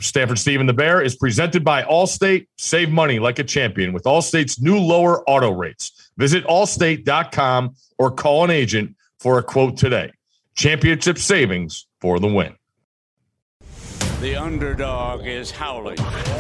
Stanford Steve and the Bear is presented by Allstate. Save money like a champion with Allstate's new lower auto rates. Visit allstate.com or call an agent for a quote today. Championship savings for the win. The underdog is howling.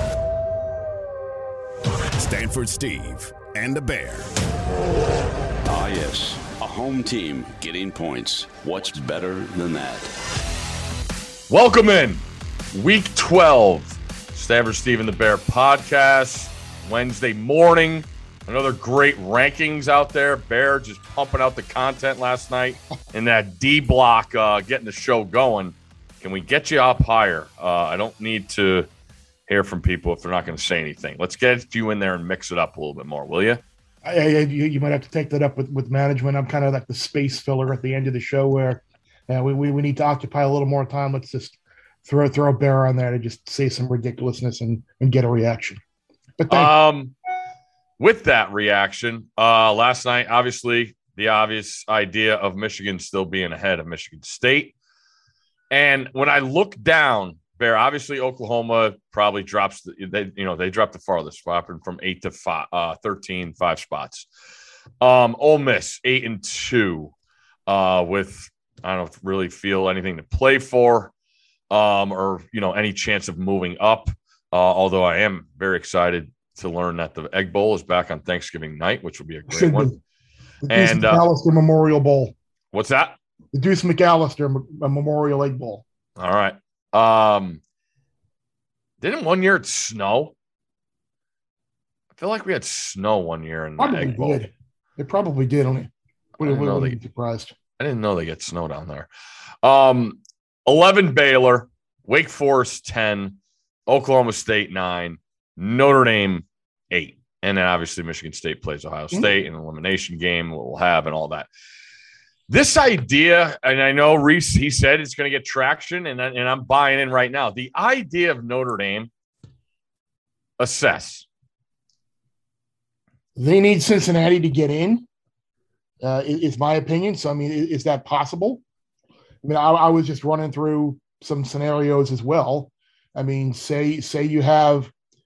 Stanford Steve and the Bear. Ah, yes. A home team getting points. What's better than that? Welcome in. Week 12. Stanford Steve and the Bear podcast. Wednesday morning. Another great rankings out there. Bear just pumping out the content last night in that D block, getting the show going. Can we get you up higher? I don't need to hear from people if they're not going to say anything. Let's get you in there and mix it up a little bit more, will you? You might have to take that up with management. I'm kind of like the space filler at the end of the show where we need to occupy a little more time. Let's just throw a Bear on there to just say some ridiculousness and get a reaction. But with that reaction, last night, obviously, the obvious idea of Michigan still being ahead of Michigan State. And when I look down, Bear, obviously Oklahoma probably drops. They dropped the farthest, dropping from 8 to 13, 5 spots. Ole Miss 8-2, with I don't really feel anything to play for, or any chance of moving up. Although I am very excited to learn that the Egg Bowl is back on Thanksgiving night, which will be a great one. The Deuce McAllister Memorial Bowl. What's that? The Deuce McAllister Memorial Egg Bowl. All right. Didn't one year it snow? I feel like we had snow one year in the Egg Bowl. It probably did. Wouldn't be surprised. I didn't know they get snow down there. 11 Baylor, Wake Forest 10, Oklahoma State 9, Notre Dame 8. And then obviously Michigan State plays Ohio State in an elimination game, what we'll have and all that. This idea, and I know Reese, he said it's going to get traction, and I'm buying in right now. The idea of Notre Dame, assess. They need Cincinnati to get in, is my opinion. So, I mean, is that possible? I mean, I was just running through some scenarios as well. I mean, say you have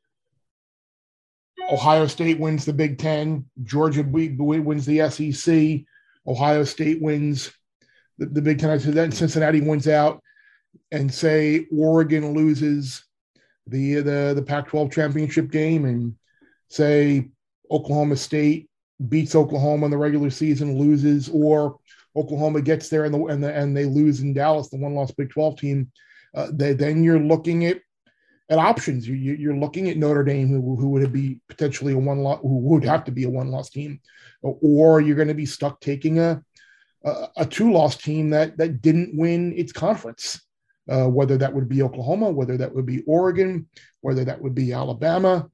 Ohio State wins the Big Ten, Georgia wins the SEC, Ohio State wins the Big Ten, so then Cincinnati wins out, and say Oregon loses the Pac-12 championship game, and say Oklahoma State beats Oklahoma in the regular season, loses, or Oklahoma gets there and they lose in Dallas, the one-loss Big 12 team. Then you're looking at options. You're looking at Notre Dame, who would be potentially who would have to be a one-loss team, or you're going to be stuck taking a two-loss team that didn't win its conference, whether that would be Oklahoma, whether that would be Oregon, whether that would be Alabama.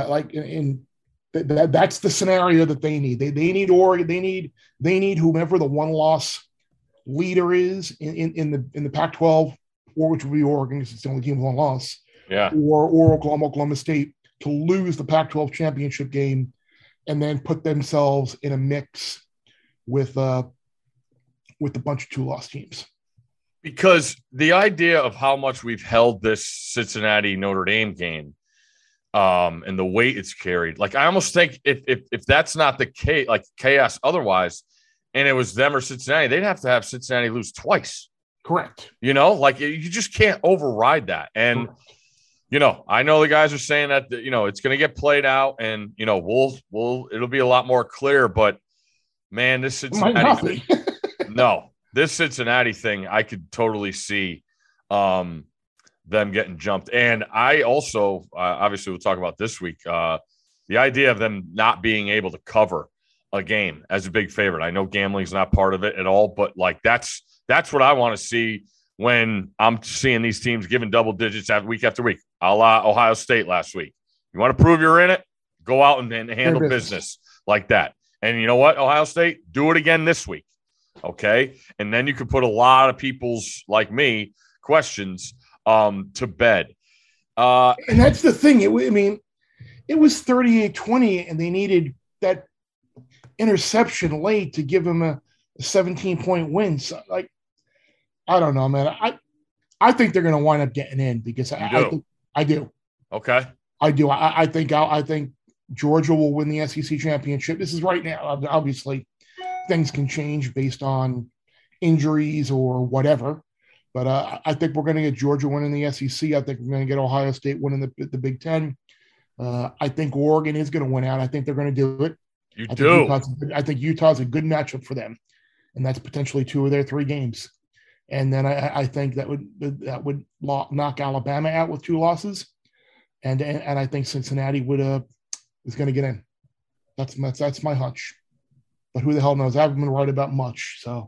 That's the scenario that they need. They need Oregon. They need whomever the one-loss leader is in the Pac-12, or which would be Oregon, because it's the only team with one loss. Yeah. Or Oklahoma State to lose the Pac-12 championship game, and then put themselves in a mix with a bunch of two-loss teams. Because the idea of how much we've held this Cincinnati Notre Dame game, and the weight it's carried, like I almost think if that's not the case, like chaos otherwise, and it was them or Cincinnati, they'd have to have Cincinnati lose twice. Correct. Like you just can't override that. And I know the guys are saying that it's going to get played out, and it'll be a lot more clear. But man, this Cincinnati this Cincinnati thing, I could totally see them getting jumped. And I also obviously we'll talk about this week the idea of them not being able to cover a game as a big favorite. I know gambling's not part of it at all, but like that's what I want to see when I'm seeing these teams giving double digits week after week, a la Ohio State last week. You want to prove you're in it? Go out and handle business like that. And you know what, Ohio State, do it again this week, okay? And then you can put a lot of people's, like me, questions to bed. And that's the thing. It was 38-20, and they needed that interception late to give them a 17-point win. So, I don't know, man. I think they're going to wind up getting in because I think I do. Okay. I do. I think Georgia will win the SEC championship. This is right now. Obviously, things can change based on injuries or whatever. But I think we're going to get Georgia winning the SEC. I think we're going to get Ohio State winning the Big Ten. I think Oregon is going to win out. I think they're going to do it. I think Utah's a good matchup for them, and that's potentially 2 of their 3 games. And then I think that would knock Alabama out with 2 losses, and I think Cincinnati is going to get in. That's my hunch. But who the hell knows? I haven't been right about much. So,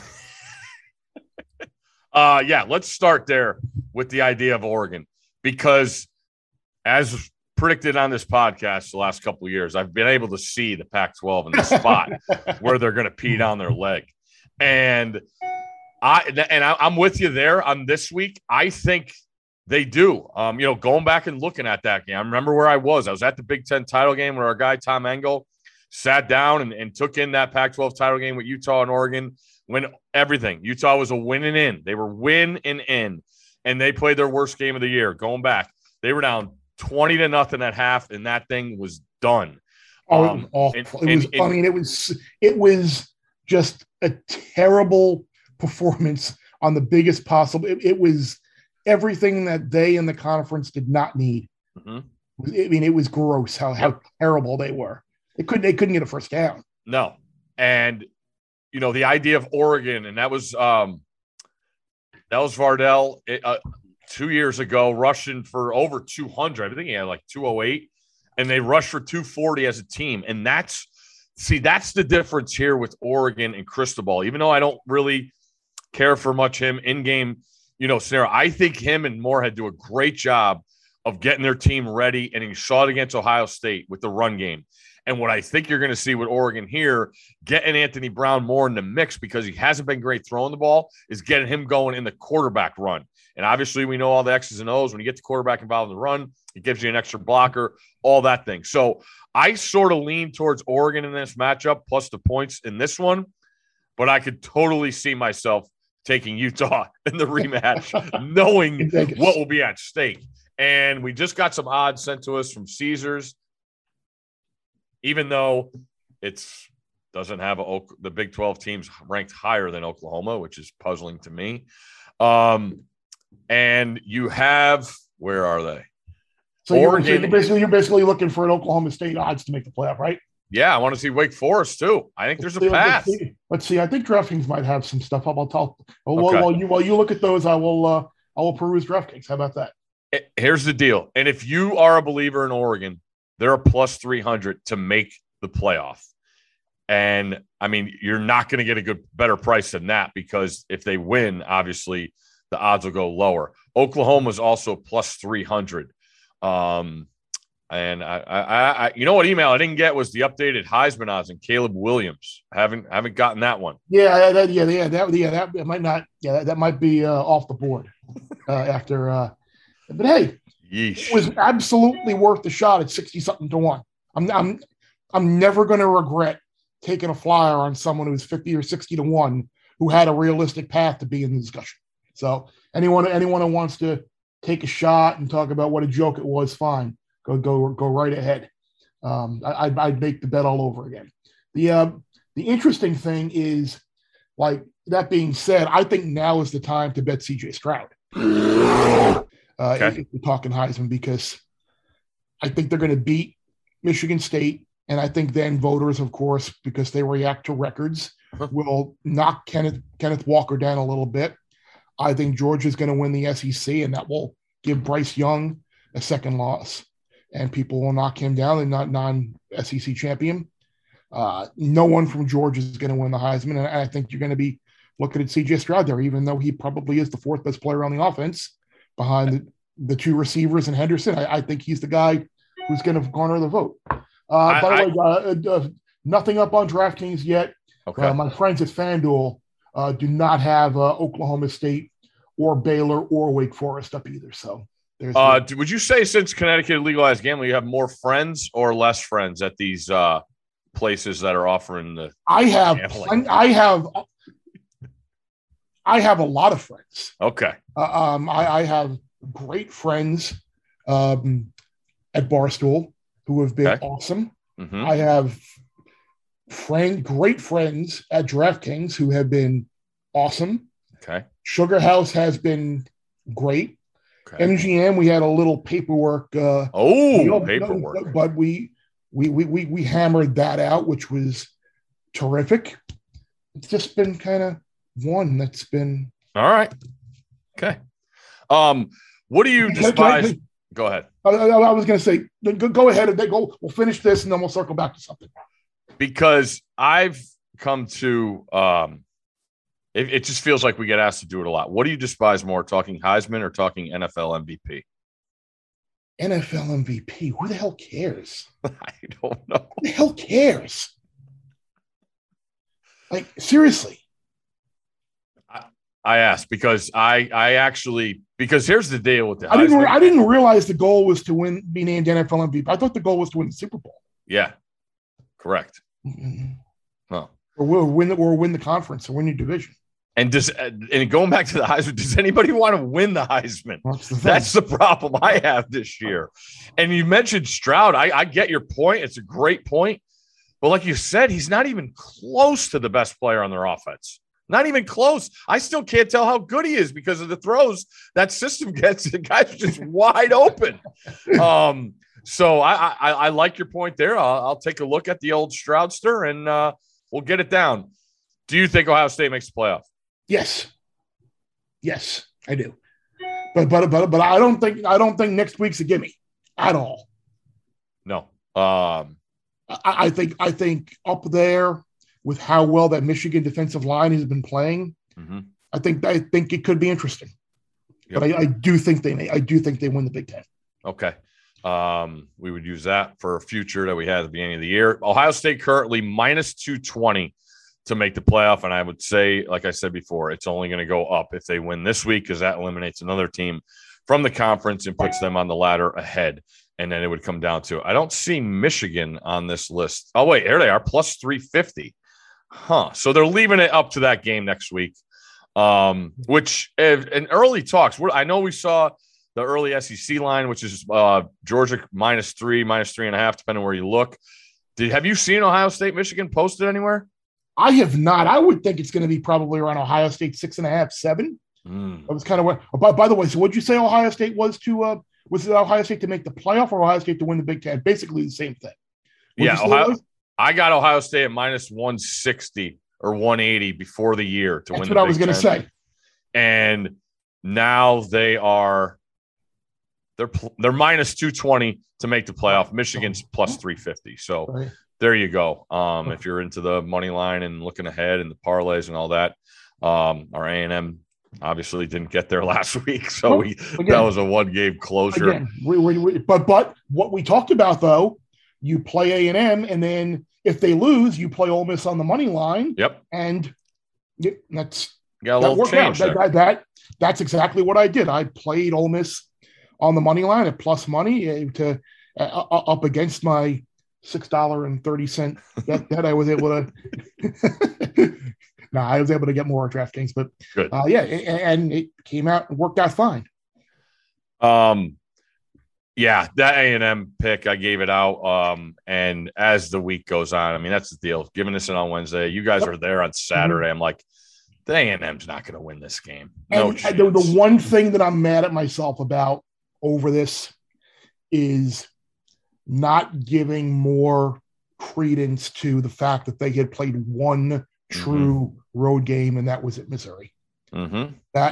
let's start there with the idea of Oregon, because as predicted on this podcast the last couple of years, I've been able to see the Pac-12 in the spot where they're going to pee down their leg. And I'm with you there on this week. I think they do. Going back and looking at that game, I remember where I was. I was at the Big Ten title game where our guy Tom Engel sat down and took in that Pac-12 title game with Utah and Oregon. When everything, Utah was a winning in. They were winning in, and they played their worst game of the year. Going back, they were down 20-0 at half, and that thing was done. It was awful. It was just a terrible performance on the biggest possible. It was everything that they in the conference did not need. Mm-hmm. It was gross how terrible they were. They couldn't get a first down. No, and the idea of Oregon, and that was Vardell 2 years ago, rushing for over 200. I think he had like 208, and they rushed for 240 as a team. And that's the difference here with Oregon and Cristobal. Even though I don't really care for much him in-game, scenario, I think him and Moorhead do a great job of getting their team ready, and he saw it against Ohio State with the run game. And what I think you're going to see with Oregon here, getting Anthony Brown more in the mix because he hasn't been great throwing the ball, is getting him going in the quarterback run. And obviously we know all the X's and O's. When you get the quarterback involved in the run, it gives you an extra blocker, all that thing. So I sort of lean towards Oregon in this matchup, plus the points in this one. But I could totally see myself taking Utah in the rematch, knowing what will be at stake. And we just got some odds sent to us from Caesars. Even though it doesn't have the Big 12 teams ranked higher than Oklahoma, which is puzzling to me. And you have, where are they? So Oregon. You're basically looking for an Oklahoma State odds to make the playoff, right? Yeah, I want to see Wake Forest too. I think there's a path. Let's see. I think DraftKings might have some stuff up. I'll tell. While you look at those, I will peruse DraftKings. How about that? Here's the deal. And if you are a believer in Oregon, they're a plus 300 to make the playoff. And I mean, you're not going to get a better price than that, because if they win, obviously the odds will go lower. Oklahoma's also plus 300. And I what email I didn't get was the updated Heisman odds and Caleb Williams. Haven't gotten that one. That might not. Yeah, that might be off the board after. But hey, yeesh. It was absolutely worth the shot at 60-something to 1. I'm never going to regret taking a flyer on someone who's 50 or 60 to 1 who had a realistic path to be in the discussion. So anyone who wants to take a shot and talk about what a joke it was, fine. Go right ahead. I'd make the bet all over again. The interesting thing is, like, that being said, I think now is the time to bet CJ Stroud. If we're talking Heisman, because I think they're going to beat Michigan State, and I think then voters, of course, because they react to records, will knock Kenneth Walker down a little bit. I think Georgia's going to win the SEC, and that will give Bryce Young a second loss, and people will knock him down and not non-SEC champion. No one from Georgia is going to win the Heisman, and I think you're going to be looking at CJ Stroud there, even though he probably is the 4th best player on the offense behind the 2 receivers and Henderson. I think he's the guy who's going to garner the vote. By the way, nothing up on DraftKings yet. Okay. My friends at FanDuel do not have Oklahoma State or Baylor or Wake Forest up either. So there's. Would you say since Connecticut legalized gambling, you have more friends or less friends at these places that are offering the? I have a lot of friends. Okay. I have great friends at Barstool who have been awesome. Mm-hmm. I have great friends at DraftKings who have been awesome. Okay. Sugar House has been great. Okay. MGM, we had a little paperwork. Paperwork. But we hammered that out, which was terrific. It's just been kind of one that's been all right. Okay. What do you despise? Go ahead. I was going to say, go ahead and we'll finish this and then we'll circle back to something. Because I've come to, it just feels like we get asked to do it a lot. What do you despise more, talking Heisman or talking NFL MVP? NFL MVP? Who the hell cares? I don't know. Who the hell cares? Like, seriously. I asked because because here's the deal with the Heisman. I didn't realize the goal was to be named NFL MVP. I thought the goal was to win the Super Bowl. Yeah, correct. Mm-hmm. Huh. Or win the conference or win your division. And going back to the Heisman, does anybody want to win the Heisman? That's the problem I have this year. And you mentioned Stroud. I get your point. It's a great point. But like you said, he's not even close to the best player on their offense. Not even close. I still can't tell how good he is because of the throws that system gets. The guy's just wide open. So I like your point there. I'll take a look at the old Stroudster and we'll get it down. Do you think Ohio State makes the playoff? Yes, I do. But I don't think next week's a gimme at all. No. I think up there with how well that Michigan defensive line has been playing, mm-hmm. I think it could be interesting. Yep. But I do think they win the Big Ten. Okay. We would use that for a future that we had at the beginning of the year. Ohio State currently minus 220 to make the playoff. And I would say, like I said before, it's only going to go up if they win this week, because that eliminates another team from the conference and puts them on the ladder ahead. And then it would come down to, I don't see Michigan on this list. Oh, wait, here they are, plus 350. So they're leaving it up to that game next week, which in early talks, I know we saw the early SEC line, which is Georgia minus 3.5, depending where you look. Have you seen Ohio State, Michigan posted anywhere? I have not. I would think it's going to be probably around Ohio State 6.5, 7. That was kind of what. By the way, so what did you say Ohio State was to? Was it Ohio State to make the playoff or Ohio State to win the Big Ten? Basically the same thing. I got Ohio State at minus 160 or 180 before the year to win the Big Ten. That's what I was going to say. And now they're minus 220 to make the playoff. Michigan's plus 350. So there you go. If you're into the money line and looking ahead and the parlays and all that, our A&M obviously didn't get there last week. So that was a one-game closure. Again, but what we talked about, though, you play A&M, and then if they lose, you play Ole Miss on the money line. Yep. And that's got a little change there. That's exactly what I did. I played Ole Miss on the money line at plus money to up against my $6.30 that I was able to. I was able to get more on DraftKings, but good. And it came out and worked out fine. Yeah, that A&M pick, I gave it out. And as the week goes on, I mean, that's the deal. Giving this in on Wednesday, you guys are there on Saturday. Mm-hmm. I'm like, the A&M's not going to win this game. No chance. The one thing that I'm mad at myself about over this is not giving more credence to the fact that they had played one true road game, and that was at Missouri. Mm-hmm.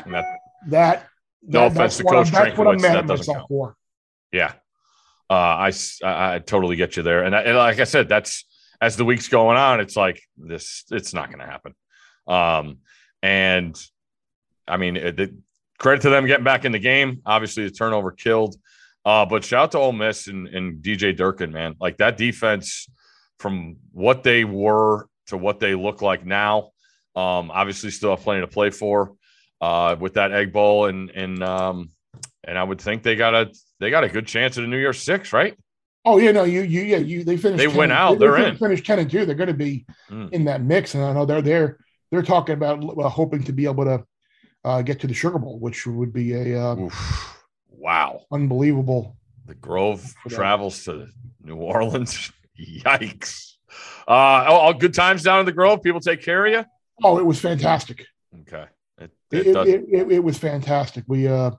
No offense to Coach Trankowitz, that's what I'm mad at myself for. Yeah, I totally get you there, and like I said, that's as the week's going on, it's like it's not going to happen. And I mean, credit to them getting back in the game. Obviously, the turnover killed, but shout out to Ole Miss and DJ Durkin, man. Like that defense, from what they were to what they look like now. Obviously, still have plenty to play for with that Egg Bowl, and I would think they got a good chance at a New Year's Six, right? Oh yeah, no, they finished. They went out. They're in. Finished 10-2. They're going to be in that mix, and I know they're talking about hoping to be able to get to the Sugar Bowl, which would be a wow, unbelievable The Grove travels to New Orleans. Yikes. Good times down in the Grove. People take care of you. Oh, it was fantastic. Okay. It was fantastic. We had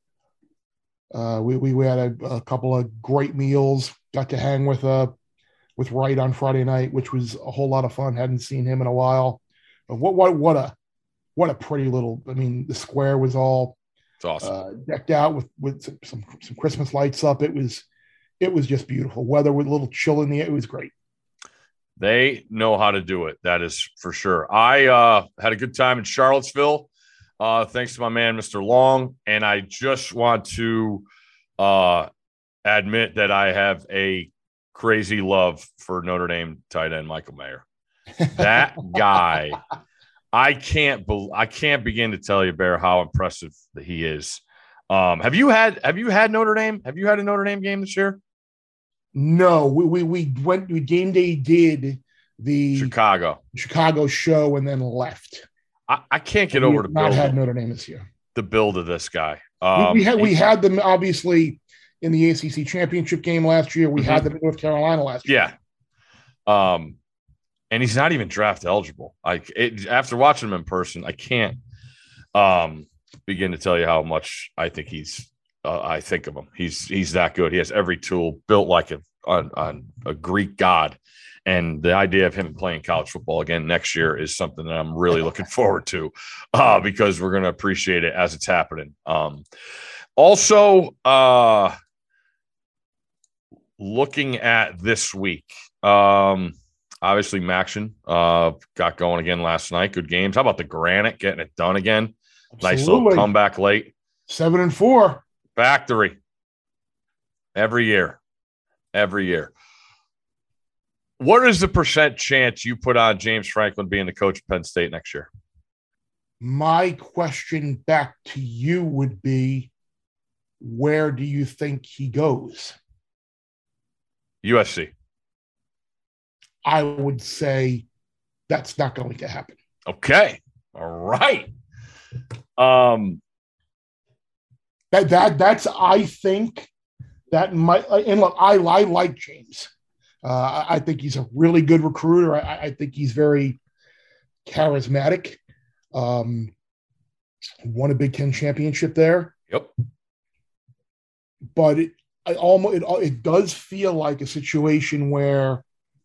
a couple of great meals. Got to hang with Wright on Friday night, which was a whole lot of fun. Hadn't seen him in a while. But what a pretty little. I mean, the square was all it's awesome. Decked out with some Christmas lights up. It was just beautiful. Weather with a little chill in the air. It was great. They know how to do it. That is for sure. I had a good time in Charlottesville. Thanks to my man, Mr. Long. And I just want to admit that I have a crazy love for Notre Dame tight end Michael Mayer. That guy, I can't begin to tell you, Bear, how impressive he is. Have you had Notre Dame? Have you had a Notre Dame game this year? No, we game day did the Chicago show and then left. I can't get over the build. Not had Notre Dame this year. The build of this guy. We had them obviously in the ACC championship game last year. We had them in North Carolina last year. Yeah. And he's not even draft eligible. After watching him in person, I can't begin to tell you how much I think I think of him. He's that good. He has every tool, built like a Greek god. And the idea of him playing college football again next year is something that I'm really looking forward to because we're going to appreciate it as it's happening. Also, looking at this week, obviously Maction got going again last night. Good games. How about the Granite getting it done again? Absolutely. Nice little comeback late. 7-4. Factory. Every year. What is the % chance you put on James Franklin being the coach of Penn State next year? My question back to you would be, where do you think he goes? USC. I would say that's not going to happen. Okay. All right. That's I think that might, and look, I like James. I think he's a really good recruiter. I think he's very charismatic. Won a Big Ten championship there. Yep. But it does feel like a situation where,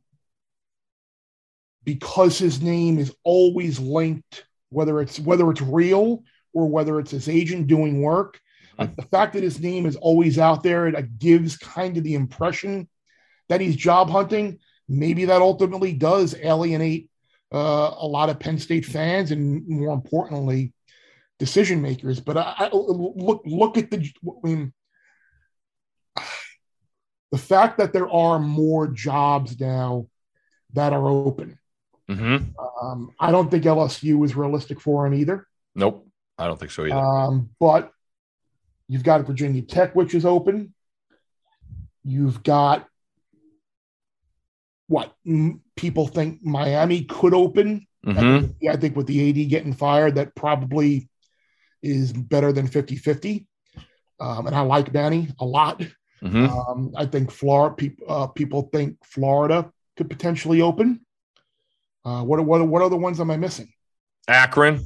because his name is always linked, whether it's real or whether it's his agent doing work, the fact that his name is always out there, it gives kind of the impression that he's job hunting. Maybe that ultimately does alienate a lot of Penn State fans and, more importantly, decision makers. But I look at the fact that there are more jobs now that are open. Mm-hmm. I don't think LSU is realistic for him either. Nope, I don't think so either. But you've got Virginia Tech, which is open. You've got what people think Miami could open. Mm-hmm. I think with the AD getting fired, that probably is better than 50-50. And I like Manny a lot. Mm-hmm. I think people think Florida could potentially open. What other ones am I missing? Akron.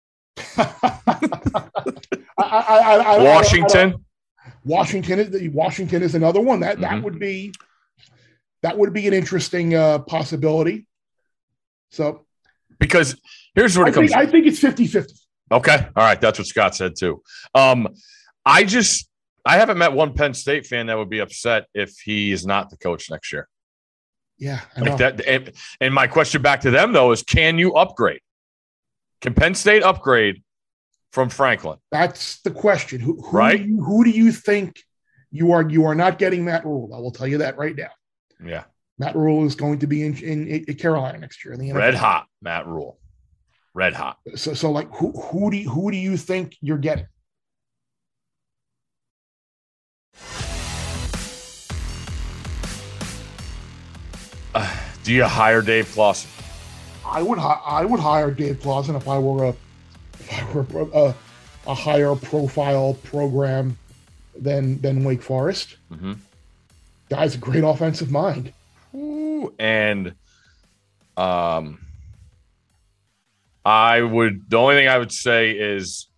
Washington. Washington is another one that would be an interesting possibility. So, because here's what I think it's 50-50. Okay. All right. That's what Scott said too. I haven't met one Penn State fan that would be upset if he is not the coach next year. Yeah. I know. Like that. And my question back to them though is, can you upgrade? Can Penn State upgrade from Franklin? That's the question. Who do you think you are not getting Matt Rule? I will tell you that right now. Yeah. Matt Rule is going to be in Carolina next year in the NFL. Red hot, Matt Rule. Red hot. So like who do you think you're getting? Do you hire Dave Clawson? I would hire Dave Clawson if I were a higher profile program than Wake Forest. Mm-hmm. Guy's a great offensive mind. Ooh, and the only thing I would say is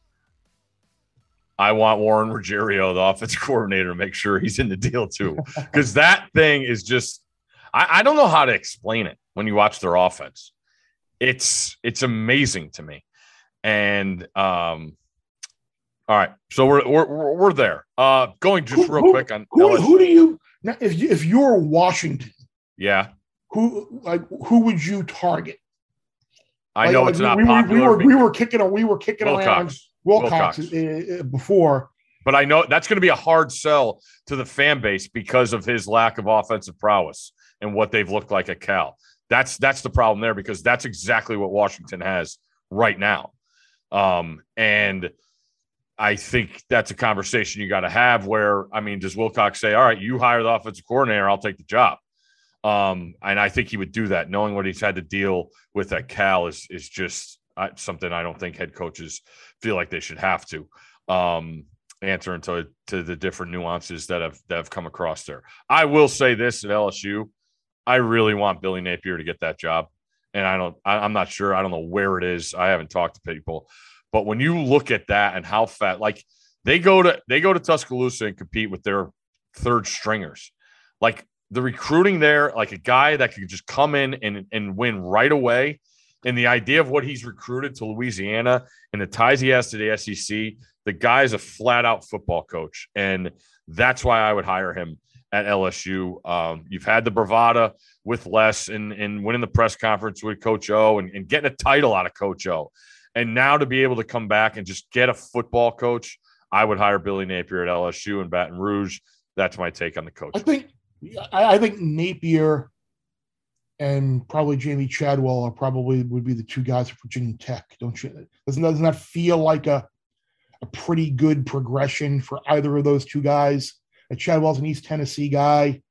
I want Warren Ruggiero, the offensive coordinator, to make sure he's in the deal too. Because that thing is just I don't know how to explain it when you watch their offense. It's amazing to me. And all right, so we're there. Going just real quick on who do you now, if you're Washington, yeah, who would you target? I know it's not popular. We were kicking Wilcox. around Wilcox before. But I know that's going to be a hard sell to the fan base because of his lack of offensive prowess and what they've looked like at Cal. That's the problem there, because that's exactly what Washington has right now. And I think that's a conversation you got to have where, I mean, does Wilcox say, all right, you hire the offensive coordinator, I'll take the job. And I think he would do that, knowing what he's had to deal with at Cal is just something I don't think head coaches feel like they should have to answer into to the different nuances that have come across there. I will say this at LSU, I really want Billy Napier to get that job. And I'm not sure. I don't know where it is. I haven't talked to people, but when you look at that and how fat, like they go to Tuscaloosa and compete with their third stringers, like the recruiting there, like a guy that could just come in and win right away. And the idea of what he's recruited to Louisiana and the ties he has to the SEC, the guy is a flat out football coach. And that's why I would hire him at LSU. You've had the bravada with Les and winning the press conference with Coach O and getting a title out of Coach O. And now to be able to come back and just get a football coach, I would hire Billy Napier at LSU and Baton Rouge. That's my take on the coach. I think Napier and probably Jamie Chadwell would be the two guys for Virginia Tech. Don't you? Doesn't that feel like a pretty good progression for either of those two guys? Chadwell's an East Tennessee guy,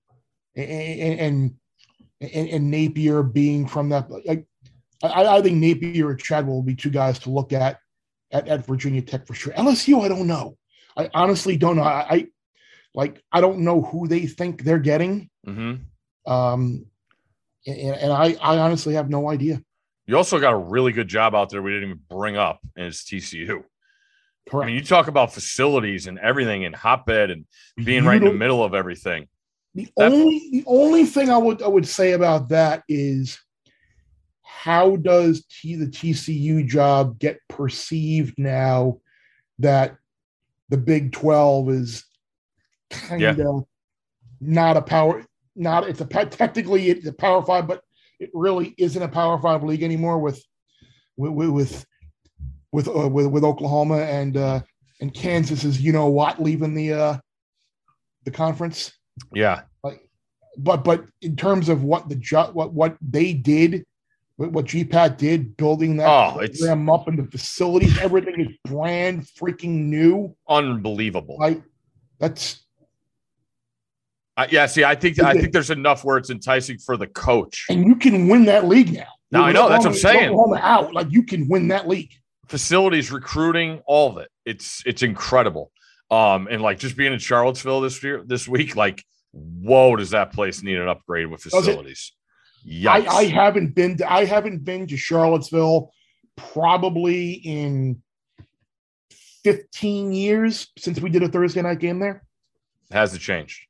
and Napier being from that. I think Napier and Chadwell will be two guys to look at Virginia Tech for sure. LSU, I don't know. I honestly don't know. I don't know who they think they're getting. Mm-hmm. And I honestly have no idea. You also got a really good job out there we didn't even bring up, and it's TCU. Correct. I mean, you talk about facilities and everything and hotbed and being right in the middle of everything. The only thing I would say about that is, how does the TCU job get perceived now that the Big 12 is kind of not a power? Technically it's a Power 5, but it really isn't a Power 5 league anymore with Oklahoma and Kansas is leaving the conference. Yeah. But in terms of what they did, what GPAT did, building that program up and the facilities, everything is brand freaking new. Unbelievable. That's. I think there's enough where it's enticing for the coach. And you can win that league now. Now I know, that's what I'm saying. Oklahoma out, you can win that league. Facilities, recruiting, all of it. It's incredible. And just being in Charlottesville this week, whoa, does that place need an upgrade with facilities? Yikes. I haven't been to Charlottesville probably in 15 years since we did a Thursday night game there. Hasn't changed.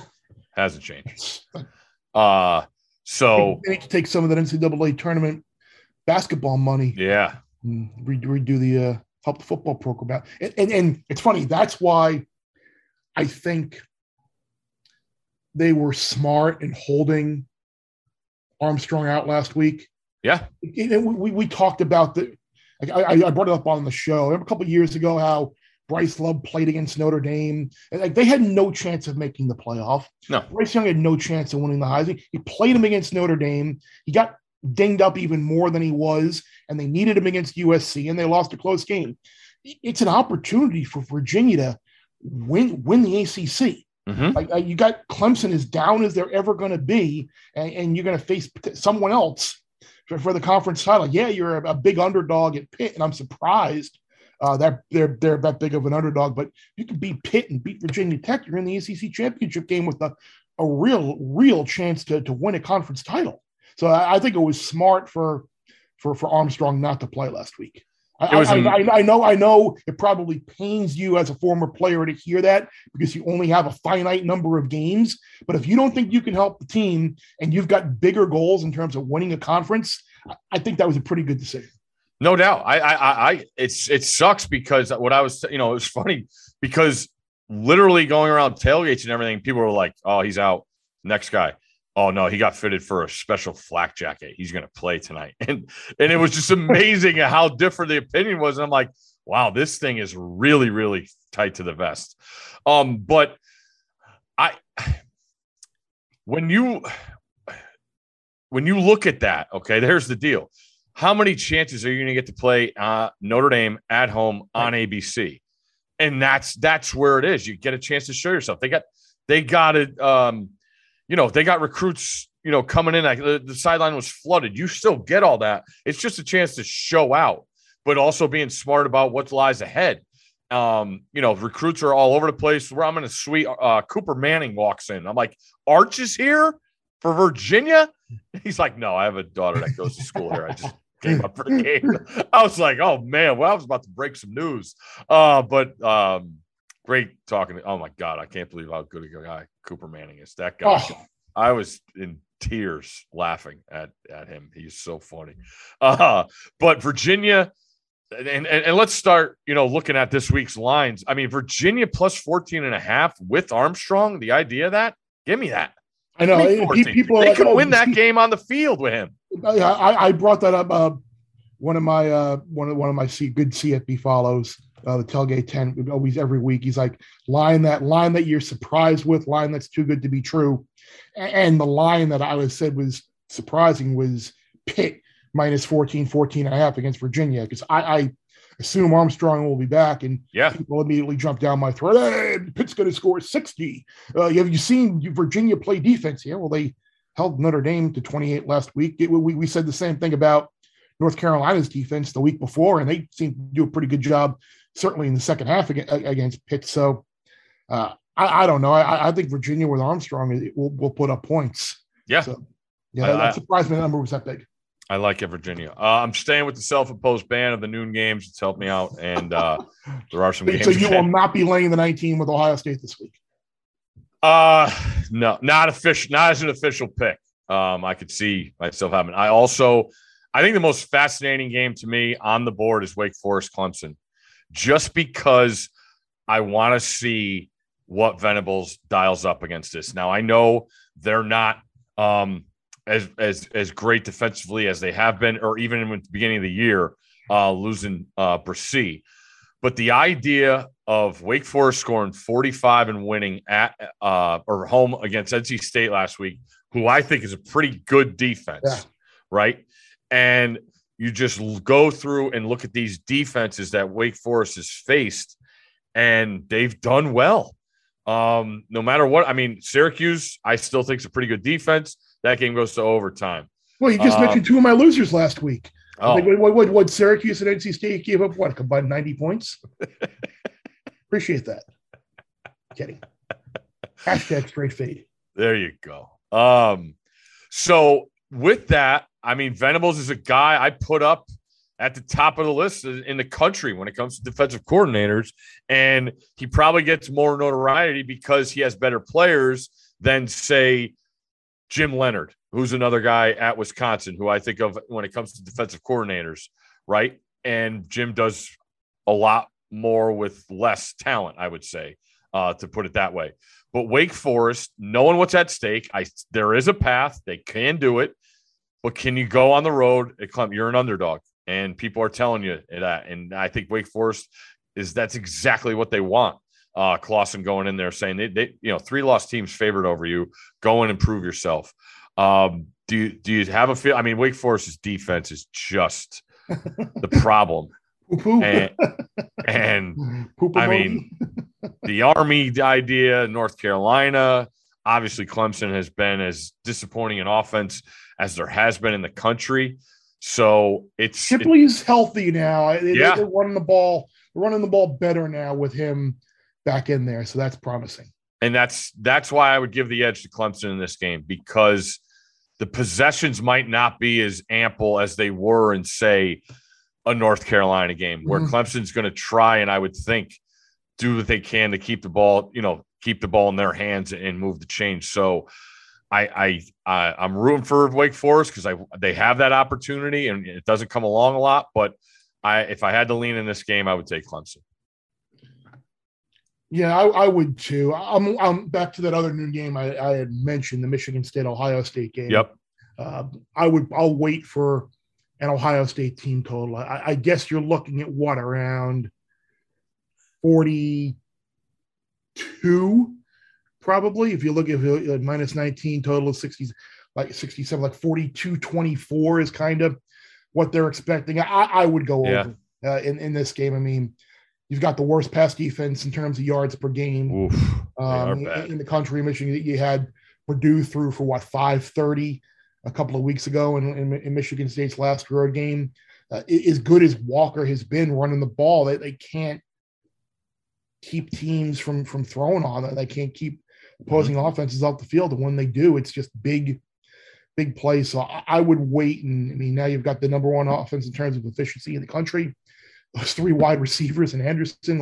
So they need to take some of that NCAA tournament basketball money. Yeah. Redo the help the football program out. And it's funny. That's why I think they were smart in holding Armstrong out last week. Yeah. We talked about I brought it up on the show. Remember a couple of years ago how Bryce Love played against Notre Dame. And they had no chance of making the playoff. No. Bryce Young had no chance of winning the Heisman. He played him against Notre Dame. He got dinged up even more than he was, and they needed him against USC, and they lost a close game. It's an opportunity for Virginia to win the ACC. Mm-hmm. You got Clemson as down as they're ever going to be, and you're going to face someone else for the conference title. Yeah, you're a big underdog at Pitt, and I'm surprised that they're that big of an underdog. But you can beat Pitt and beat Virginia Tech. You're in the ACC championship game with a real chance to win a conference title. So I think it was smart for Armstrong not to play last week. I know it probably pains you as a former player to hear that because you only have a finite number of games. But if you don't think you can help the team and you've got bigger goals in terms of winning a conference, I think that was a pretty good decision. No doubt. It sucks because what I was, it was funny because literally going around tailgates and everything, people were like, "Oh, he's out." Next guy. Oh no, he got fitted for a special flak jacket. He's going to play tonight. And it was just amazing how different the opinion was. And I'm like, wow, this thing is really, really tight to the vest. But when you look at that, okay, there's the deal. How many chances are you going to get to play Notre Dame at home on ABC? And that's where it is. You get a chance to show yourself. They got it. They got recruits, coming in. The sideline was flooded. You still get all that. It's just a chance to show out, but also being smart about what lies ahead. Recruits are all over the place. Where I'm in a suite, Cooper Manning walks in. I'm like, Arch is here for Virginia? He's like, no, I have a daughter that goes to school here. I just came up for the game. I was like, oh, man, well, I was about to break some news. But great talking. Oh, my God, I can't believe how good a guy Cooper Manning is. That guy. Oh. I was in tears laughing at him. He's so funny. But Virginia, and let's start, looking at this week's lines. I mean, Virginia plus 14.5 with Armstrong, the idea of that, give me that. I know. People they could win that game on the field with him. I brought that up. One of my good CFB follows, the Tailgate 10, always every week. He's like, line that you're surprised with, line that's too good to be true. And the line that I said was surprising was Pitt minus 14.5 against Virginia, because I assume Armstrong will be back, and people immediately jump down my throat. Hey, Pitt's going to score 60. Have you seen Virginia play defense here? Well, they held Notre Dame to 28 last week. We said the same thing about North Carolina's defense the week before, and they seemed to do a pretty good job, certainly in the second half against Pitt. So I don't know. I think Virginia with Armstrong will put up points. Yeah. So, that surprised me the number was that big. I like it, Virginia. I'm staying with the self-imposed ban of the noon games. It's helped me out, and there are some games. So you will not be laying the 19 with Ohio State this week? No, not as an official pick. I could see myself having. I think the most fascinating game to me on the board is Wake Forest Clemson, just because I want to see what Venables dials up against this. Now, I know they're not as great defensively as they have been, or even in the beginning of the year, losing Brissy. But the idea of Wake Forest scoring 45 and winning at or home against NC State last week, who I think is a pretty good defense, right? And you just go through and look at these defenses that Wake Forest has faced, and they've done well. No matter what, I mean, Syracuse, I still think is a pretty good defense. That game goes to overtime. Well, you just mentioned two of my losers last week. Oh. What Syracuse and NC State gave up, what, combined 90 points? Appreciate that. Kidding. Hashtag straight fade. There you go. So with that, I mean, Venables is a guy I put up at the top of the list in the country when it comes to defensive coordinators. And he probably gets more notoriety because he has better players than, say, Jim Leonard, who's another guy at Wisconsin, who I think of when it comes to defensive coordinators, right? And Jim does a lot more with less talent, I would say, to put it that way. But Wake Forest, knowing what's at stake, there is a path. They can do it. But can you go on the road at Clemson? You're an underdog, and people are telling you that. And I think Wake Forest that's exactly what they want. Clawson going in there saying they 3 lost teams favored over you. Go and improve yourself. Do you have a feel? I mean, Wake Forest's defense is just the problem. and I mean, the Army idea, North Carolina, obviously Clemson has been as disappointing in offense as there has been in the country. So Shipley's healthy now. They're running the ball running the ball better now with him back in there. So that's promising. And that's why I would give the edge to Clemson in this game, because the possessions might not be as ample as they were in, say, a North Carolina game, where Clemson's going to try, and I would think, do what they can to keep the ball in their hands and move the change. So I'm rooting for Wake Forest because they have that opportunity, and it doesn't come along a lot. But if I had to lean in this game, I would take Clemson. Yeah, I would too. I'm back to that other noon game I had mentioned, the Michigan State Ohio State game. Yep. I'll wait for an Ohio State team total. I guess you're looking at what, around 42, probably. If you look at minus 19 total of 60, like 67, like 42-24 is kind of what they're expecting. I would go over in this game. I mean, you've got the worst pass defense in terms of yards per game in the country. Michigan, you had Purdue through for 530 a couple of weeks ago in Michigan State's last road game. As good as Walker has been running the ball, they can't keep teams from throwing on it. They can't keep opposing offenses off the field. And when they do, it's just big plays. So I would wait. And I mean, now you've got the number one offense in terms of efficiency in the country. Those three wide receivers and Henderson,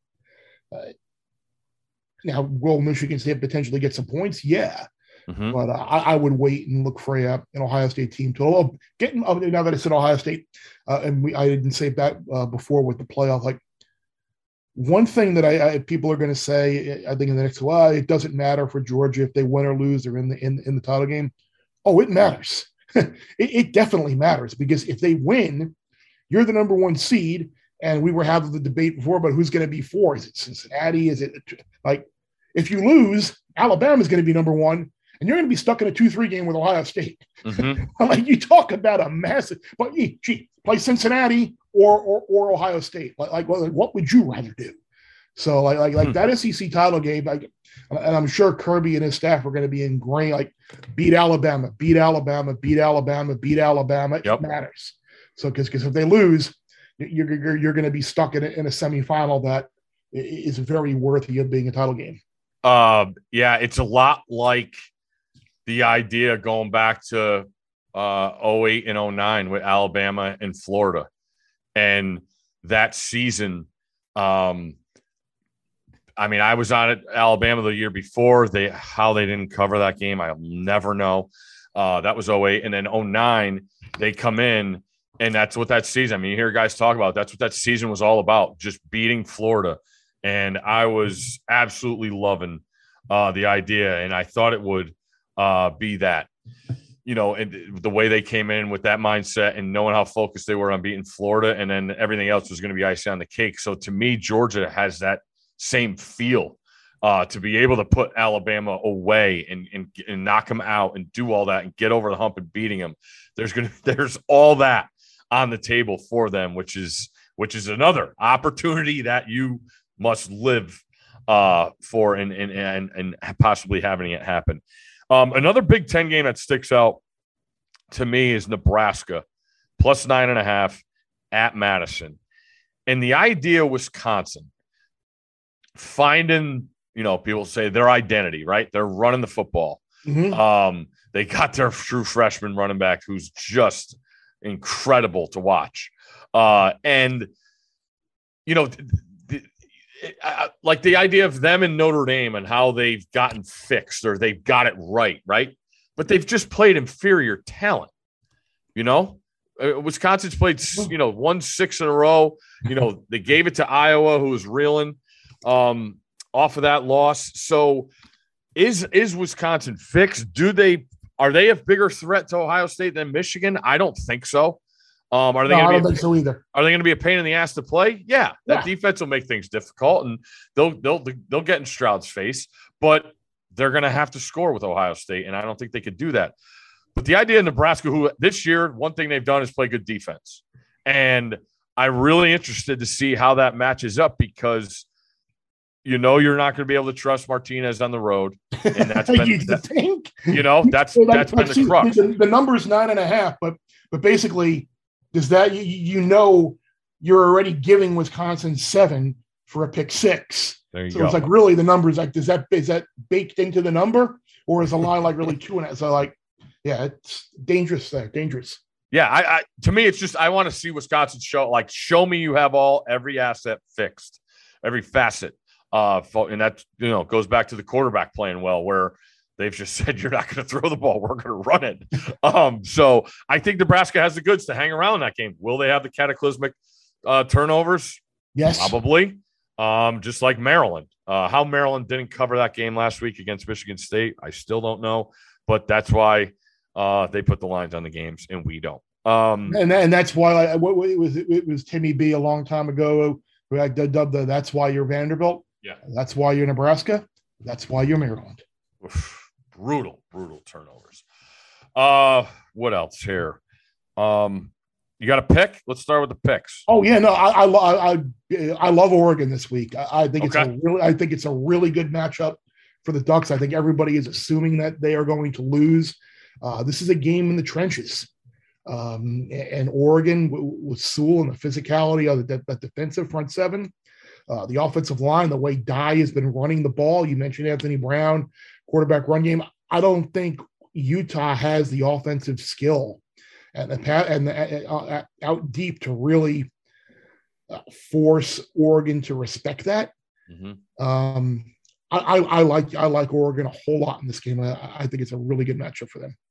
now will Michigan State potentially get some points? Yeah. But I would wait and look for an Ohio State team total. Now that I said Ohio State, and I didn't say that before with the playoff, like one thing that people are going to say, I think in the next while, it doesn't matter for Georgia if they win or lose. They're in the title game. Oh, it matters. it definitely matters, because if they win, you're the number one seed. And we were having the debate before about who's going to be 4. Is it Cincinnati? Is it like, if you lose, Alabama's going to be number 1, and you're going to be stuck in a 2-3 game with Ohio State. Like, you talk about a massive, but play Cincinnati or Ohio State. Like what would you rather do? So like that SEC title game, and I'm sure Kirby and his staff are going to be ingrained, like beat Alabama, beat Alabama, beat Alabama, beat Alabama. Yep. It matters. So because if they lose, you're going to be stuck in a semifinal that is very worthy of being a title game. Yeah, it's a lot like the idea going back to 08 and 09 with Alabama and Florida. And that season, I mean, I was on it, Alabama the year before. How they didn't cover that game, I'll never know. That was 08. And then 09, they come in, and that's what that season, I mean, you hear guys talk about, that's what that season was all about, just beating Florida. And I was absolutely loving the idea, and I thought it would be that, and the way they came in with that mindset and knowing how focused they were on beating Florida, and then everything else was going to be icing on the cake. So to me, Georgia has that same feel to be able to put Alabama away and knock them out and do all that and get over the hump and beating them. There's all that on the table for them, which is another opportunity that you must live for and possibly having it happen. Another Big Ten game that sticks out to me is Nebraska plus 9.5 at Madison. And the idea, Wisconsin finding, people say their identity, right? They're running the football. They got their true freshman running back who's just incredible to watch. And like the idea of them in Notre Dame and how they've gotten fixed or they've got it right? But they've just played inferior talent, Wisconsin's played, won 6 in a row. They gave it to Iowa, who was reeling off of that loss. So is Wisconsin fixed? Are they a bigger threat to Ohio State than Michigan? I don't think so. I don't think so either. Are they going to be a pain in the ass to play? Yeah, that defense will make things difficult, and they'll get in Stroud's face. But they're going to have to score with Ohio State, and I don't think they could do that. But the idea of Nebraska, who this year, one thing they've done is play good defense, and I'm really interested to see how that matches up, because you're not going to be able to trust Martinez on the road, and that's been that's been the crux. The number is 9.5, but basically. Does that you're already giving Wisconsin 7 for a pick 6. There you so go. It's like really the numbers like is that baked into the number, or is the line like really 2.5? So like, yeah, it's dangerous there. Dangerous. Yeah, I to me, it's just I want to see Wisconsin show me you have every asset fixed, every facet. And that goes back to the quarterback playing well, where they've just said you're not going to throw the ball, we're going to run it. So I think Nebraska has the goods to hang around that game. Will they have the cataclysmic turnovers? Yes, probably. Just like Maryland. How Maryland didn't cover that game last week against Michigan State, I still don't know, but that's why they put the lines on the games and we don't. And that's why it was Timmy B a long time ago who I dubbed that's why you're Vanderbilt. Yeah, that's why you're Nebraska. That's why you're Maryland. Brutal turnovers. What else here? You got a pick? Let's start with the picks. Oh yeah, no, I love Oregon this week. I think it's a really good matchup for the Ducks. I think everybody is assuming that they are going to lose. This is a game in the trenches, and Oregon with Sewell and the physicality of that defensive front seven, the offensive line, the way Dye has been running the ball. You mentioned Anthony Brown, quarterback run game. I don't think Utah has the offensive skill and out deep to really force Oregon to respect that. Mm-hmm. I like Oregon a whole lot in this game. I think it's a really good matchup for them.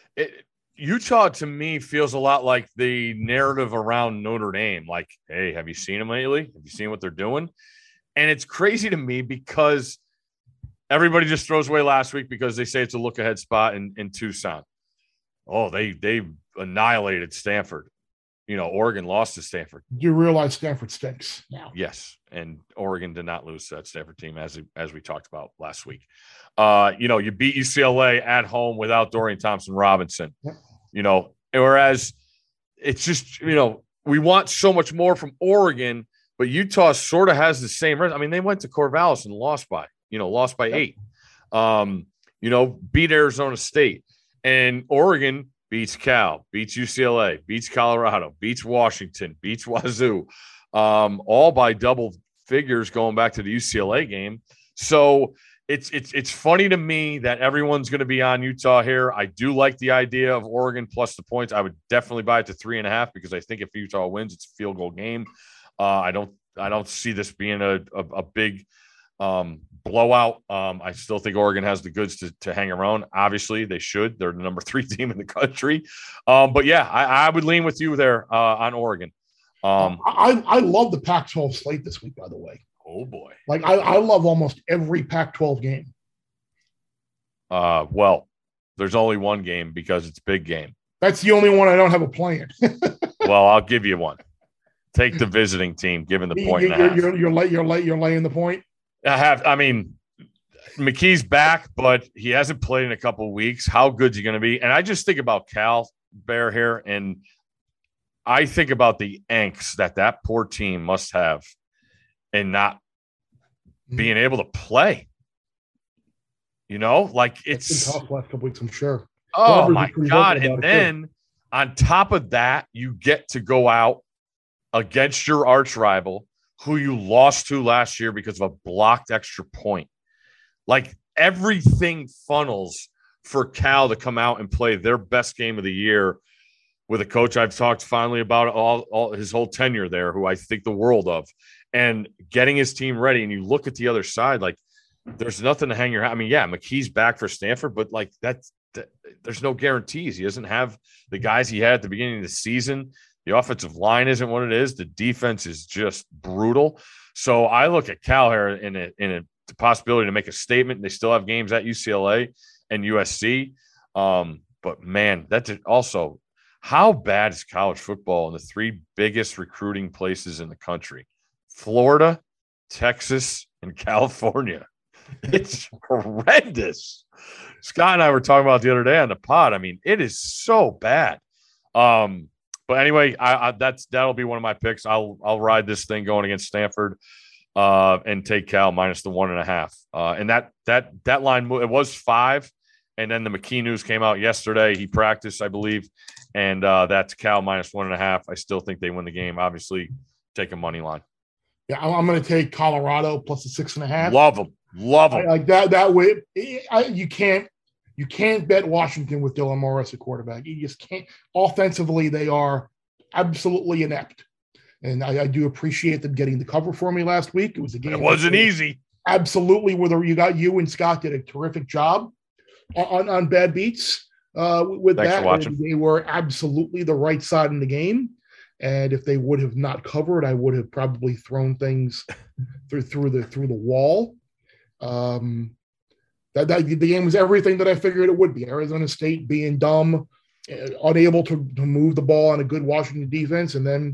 Utah to me feels a lot like the narrative around Notre Dame. Like, hey, have you seen them lately? Have you seen what they're doing? And it's crazy to me because everybody just throws away last week because they say it's a look ahead spot in Tucson. Oh, they annihilated Stanford. Oregon lost to Stanford. You realize Stanford stinks now. Yes, and Oregon did not lose to that Stanford team as we talked about last week. You beat UCLA at home without Dorian Thompson-Robinson. Yep. Whereas it's just, we want so much more from Oregon, but Utah sort of has the same. I mean, they went to Corvallis and lost by 8. Beat Arizona State, and Oregon beats Cal, beats UCLA, beats Colorado, beats Washington, beats Wazoo, all by double figures going back to the UCLA game. So it's funny to me that everyone's going to be on Utah here. I do like the idea of Oregon plus the points. I would definitely buy it to 3.5 because I think if Utah wins, it's a field goal game. I don't see this being a big blowout. I still think Oregon has the goods to hang around. Obviously, they should. They're the number 3 team in the country. But yeah, I would lean with you there on Oregon. I love the Pac-12 slate this week, by the way. Oh boy! Like I love almost every Pac-12 game. Well, there's only one game because it's big game. That's the only one I don't have a play in. Well, I'll give you one. Take the visiting team, given the point and a half. You're laying the point. I mean, McKee's back, but he hasn't played in a couple of weeks. How good's he going to be? And I just think about Cal Bear here, and I think about the angst that poor team must have and not being able to play. It's been tough last couple weeks, I'm sure. Oh my God. And then on top of that, you get to go out against your arch rival who you lost to last year because of a blocked extra point. Like everything funnels for Cal to come out and play their best game of the year with a coach I've talked finally about all his whole tenure there, who I think the world of, and getting his team ready. And you look at the other side, like there's nothing to hang your hat. I mean, yeah, McKee's back for Stanford, but like there's no guarantees. He doesn't have the guys he had at the beginning of the season. The offensive line isn't what it is. The defense is just brutal. So I look at Cal here in a possibility to make a statement. They still have games at UCLA and USC. But man, that's also how bad is college football in the 3 biggest recruiting places in the country? Florida, Texas, and California. It's horrendous. Scott and I were talking about the other day on the pod. I mean, it is so bad. But anyway, that'll be one of my picks. I'll ride this thing going against Stanford and take Cal minus the 1.5. And that line, it was 5. And then the McKee news came out yesterday. He practiced, I believe. And that's Cal minus 1.5. I still think they win the game. Obviously, take a money line. Yeah, I'm going to take Colorado plus the 6.5. Love them. Like that. That way, you can't bet Washington with Dylan Morris at quarterback. You just can't. Offensively, they are absolutely inept, and I do appreciate them getting the cover for me last week. It was a game. It wasn't easy. Absolutely, whether you and Scott did a terrific job on bad beats with Thanks that. for watching. They were absolutely the right side in the game. And if they would have not covered, I would have probably thrown things through the wall. That the game was everything that I figured it would be. Arizona State being dumb, unable to move the ball on a good Washington defense, and then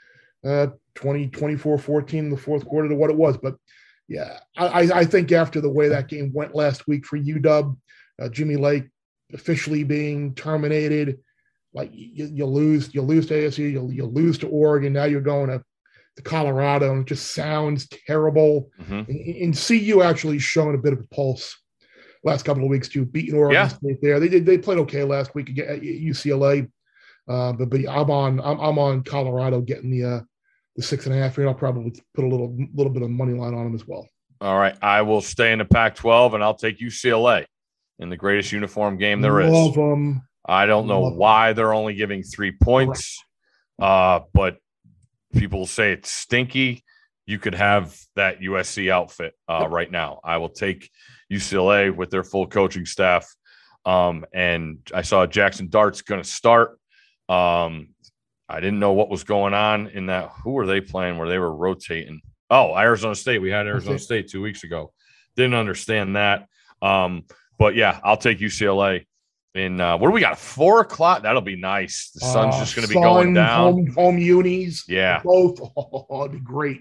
24-14 in the fourth quarter to what it was. But yeah, I think after the way that game went last week for UW, Jimmy Lake officially being terminated. Like you lose to ASU, you lose to Oregon. Now you're going to Colorado, and it just sounds terrible. Mm-hmm. And CU actually showing a bit of a pulse last couple of weeks too, beating Oregon State there. They played okay last week at UCLA, but I'm on Colorado getting the 6.5 here. I'll probably put a little bit of money line on them as well. All right, I will stay in the Pac-12, and I'll take UCLA in the greatest uniform game there is. Love them. I don't know why they're only giving 3 points, but people say it's stinky. You could have that USC outfit right now. I will take UCLA with their full coaching staff. And I saw Jackson Dart's going to start. I didn't know what was going on in that. Who were they playing where they were rotating? Oh, Arizona State. We had Arizona State 2 weeks ago. Didn't understand that. But, yeah, I'll take UCLA. In what do we got? 4 o'clock. That'll be nice. The sun's just going to be going down. Home unis. Yeah. Both. Oh, it'd be great.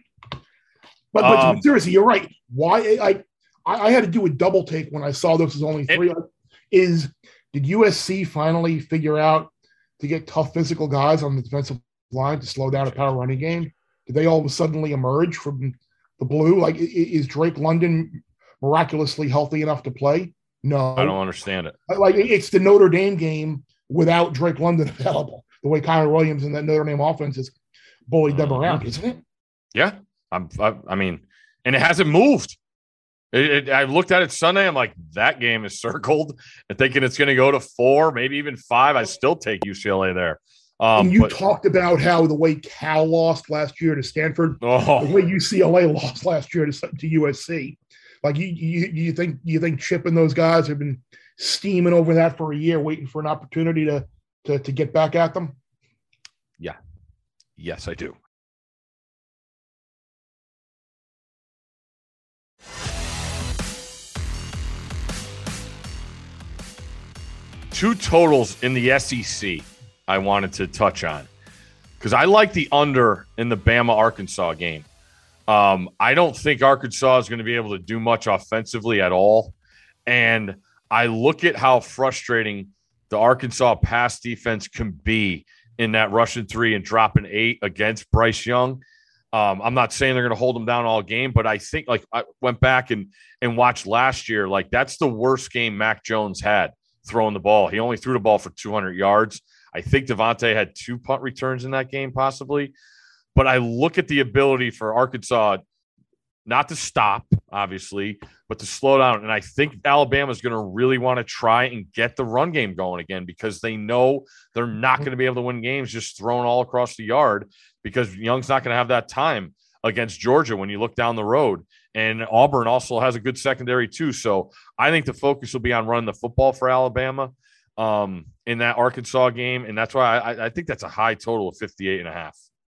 But seriously, you're right. Why? I had to do a double take when I saw this was only 3. Did USC finally figure out to get tough physical guys on the defensive line to slow down a power running game? Did they all of a sudden emerge from the blue? Like, is Drake London miraculously healthy enough to play? No, I don't understand it. Like, it's the Notre Dame game without Drake London available. The way Kyler Williams and that Notre Dame offense has bullied them around, isn't it? Yeah, I mean, and it hasn't moved. I looked at it Sunday. I'm like, that game is circled, and thinking it's going to go to 4, maybe even 5. I still take UCLA there. And you talked about how the way Cal lost last year to Stanford, the way UCLA lost last year to USC. Like, you think Chip and those guys have been steaming over that for a year, waiting for an opportunity to get back at them? Yeah. Yes, I do. Two totals in the SEC I wanted to touch on because I like the under in the Bama-Arkansas game. I don't think Arkansas is going to be able to do much offensively at all. And I look at how frustrating the Arkansas pass defense can be in that rushing 3 and dropping 8 against Bryce Young. I'm not saying they're going to hold them down all game, but I think, like, I went back and watched last year. Like, that's the worst game Mac Jones had throwing the ball. He only threw the ball for 200 yards. I think Devontae had 2 punt returns in that game, possibly. But I look at the ability for Arkansas not to stop, obviously, but to slow down. And I think Alabama is going to really want to try and get the run game going again because they know they're not going to be able to win games just thrown all across the yard because Young's not going to have that time against Georgia when you look down the road. And Auburn also has a good secondary too. So I think the focus will be on running the football for Alabama in that Arkansas game. And that's why I think that's a high total of 58.5.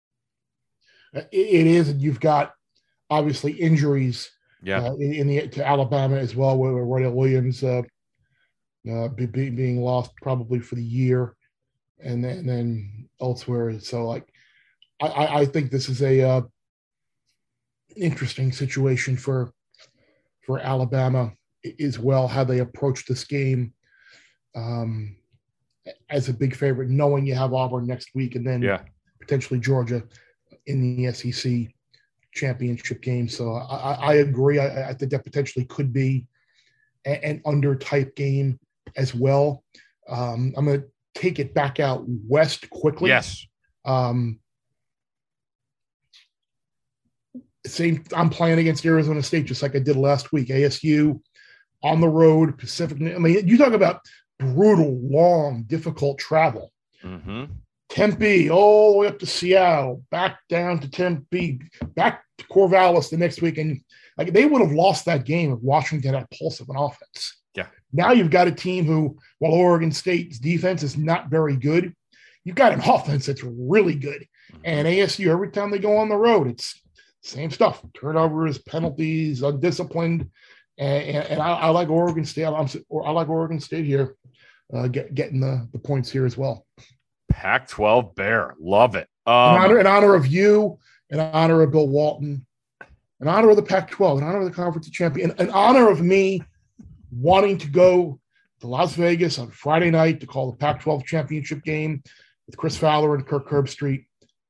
It is. And you've got obviously injuries to Alabama as well, where Roydell Williams being lost probably for the year and then elsewhere. So, like, I think this is a interesting situation for Alabama as well, how they approach this game as a big favorite, knowing you have Auburn next week and then potentially Georgia in the SEC championship game. So I agree. I think that potentially could be an under type game as well. I'm going to take it back out west quickly. Yes. Same. I'm playing against Arizona State just like I did last week. ASU on the road, Pacific. I mean, you talk about brutal, long, difficult travel. Mm-hmm. Tempe, all the way up to Seattle, back down to Tempe, back to Corvallis the next week. And like they would have lost that game if Washington had pulse of an offense. Yeah. Now you've got a team who, while Oregon State's defense is not very good, you've got an offense that's really good. And ASU, every time they go on the road, it's same stuff. Turnovers, penalties, undisciplined. And I like Oregon State. I like Oregon State here, getting the points here as well. Pac-12 Bear. Love it. In honor of you, in honor of Bill Walton, in honor of the Pac-12, in honor of the Conference of Champions, in honor of me wanting to go to Las Vegas on Friday night to call the Pac-12 championship game with Chris Fowler and Kirk Herbstreit.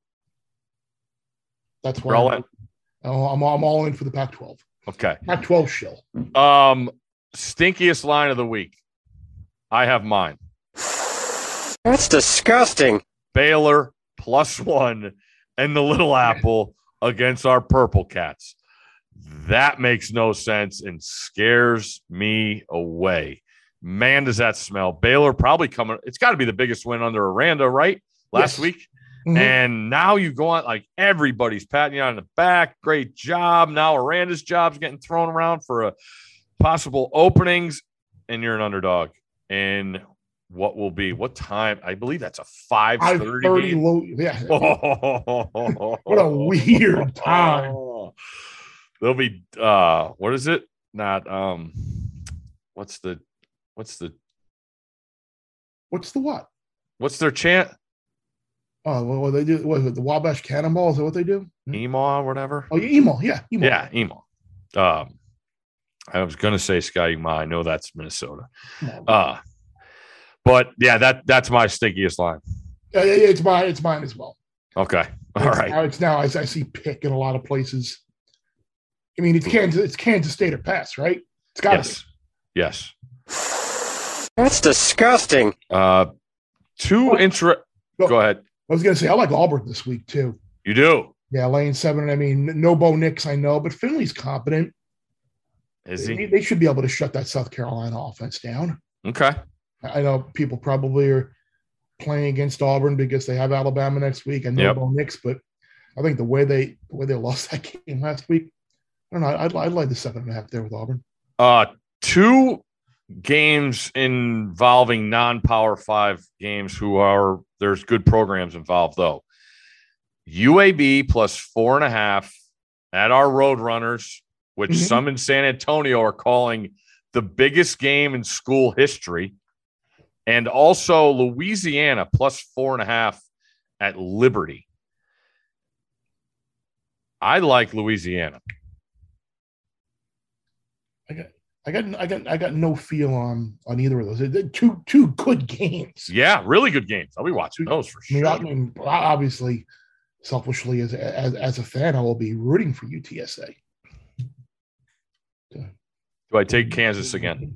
That's why I'm all in for the Pac-12. Okay. Pac-12 shill. Stinkiest line of the week. I have mine. That's disgusting. Baylor +1 and the Little Apple against our Purple Cats. That makes no sense and scares me away. Man, does that smell. Baylor probably coming. It's got to be the biggest win under Aranda, right? Last week. Mm-hmm. And now you go on like everybody's patting you on the back. Great job. Now Aranda's job's getting thrown around for a possible openings, and you're an underdog. And what time? I believe that's a 5:30 low. Yeah. What a weird time. There'll be what is it? Not what's the what? What's their chant? Oh, well, they do. What is it? The Wabash Cannonball? Is that what they do? Emaw or whatever. Oh, Emaw. Yeah, Emaw. Yeah, Emaw. I was going to say Sky Emaw. I know that's Minnesota. But yeah, that's my stinkiest line. Yeah, it's mine as well. Okay, all right. It's now I see pick in a lot of places. I mean, it's Kansas State or pass, right? It's got to be. Yes. That's disgusting. Go ahead. I was going to say I like Auburn this week too. You do? Yeah, laying 7. I mean, no Bo Nix, I know, but Finley's competent. Is he? They should be able to shut that South Carolina offense down. Okay. I know people probably are playing against Auburn because they have Alabama next week and no Bo Nix, but I think the way they lost that game last week, I don't know. I'd like the 7.5 there with Auburn. 2 games involving non-Power 5 games there's good programs involved though. UAB +4.5 at our Roadrunners, which some in San Antonio are calling the biggest game in school history. And also Louisiana +4.5 at Liberty. I like Louisiana. I got no feel on either of those. They're two good games. Yeah, really good games. I'll be watching those for sure. I mean, obviously, selfishly as a fan, I will be rooting for UTSA. Do I take Kansas again?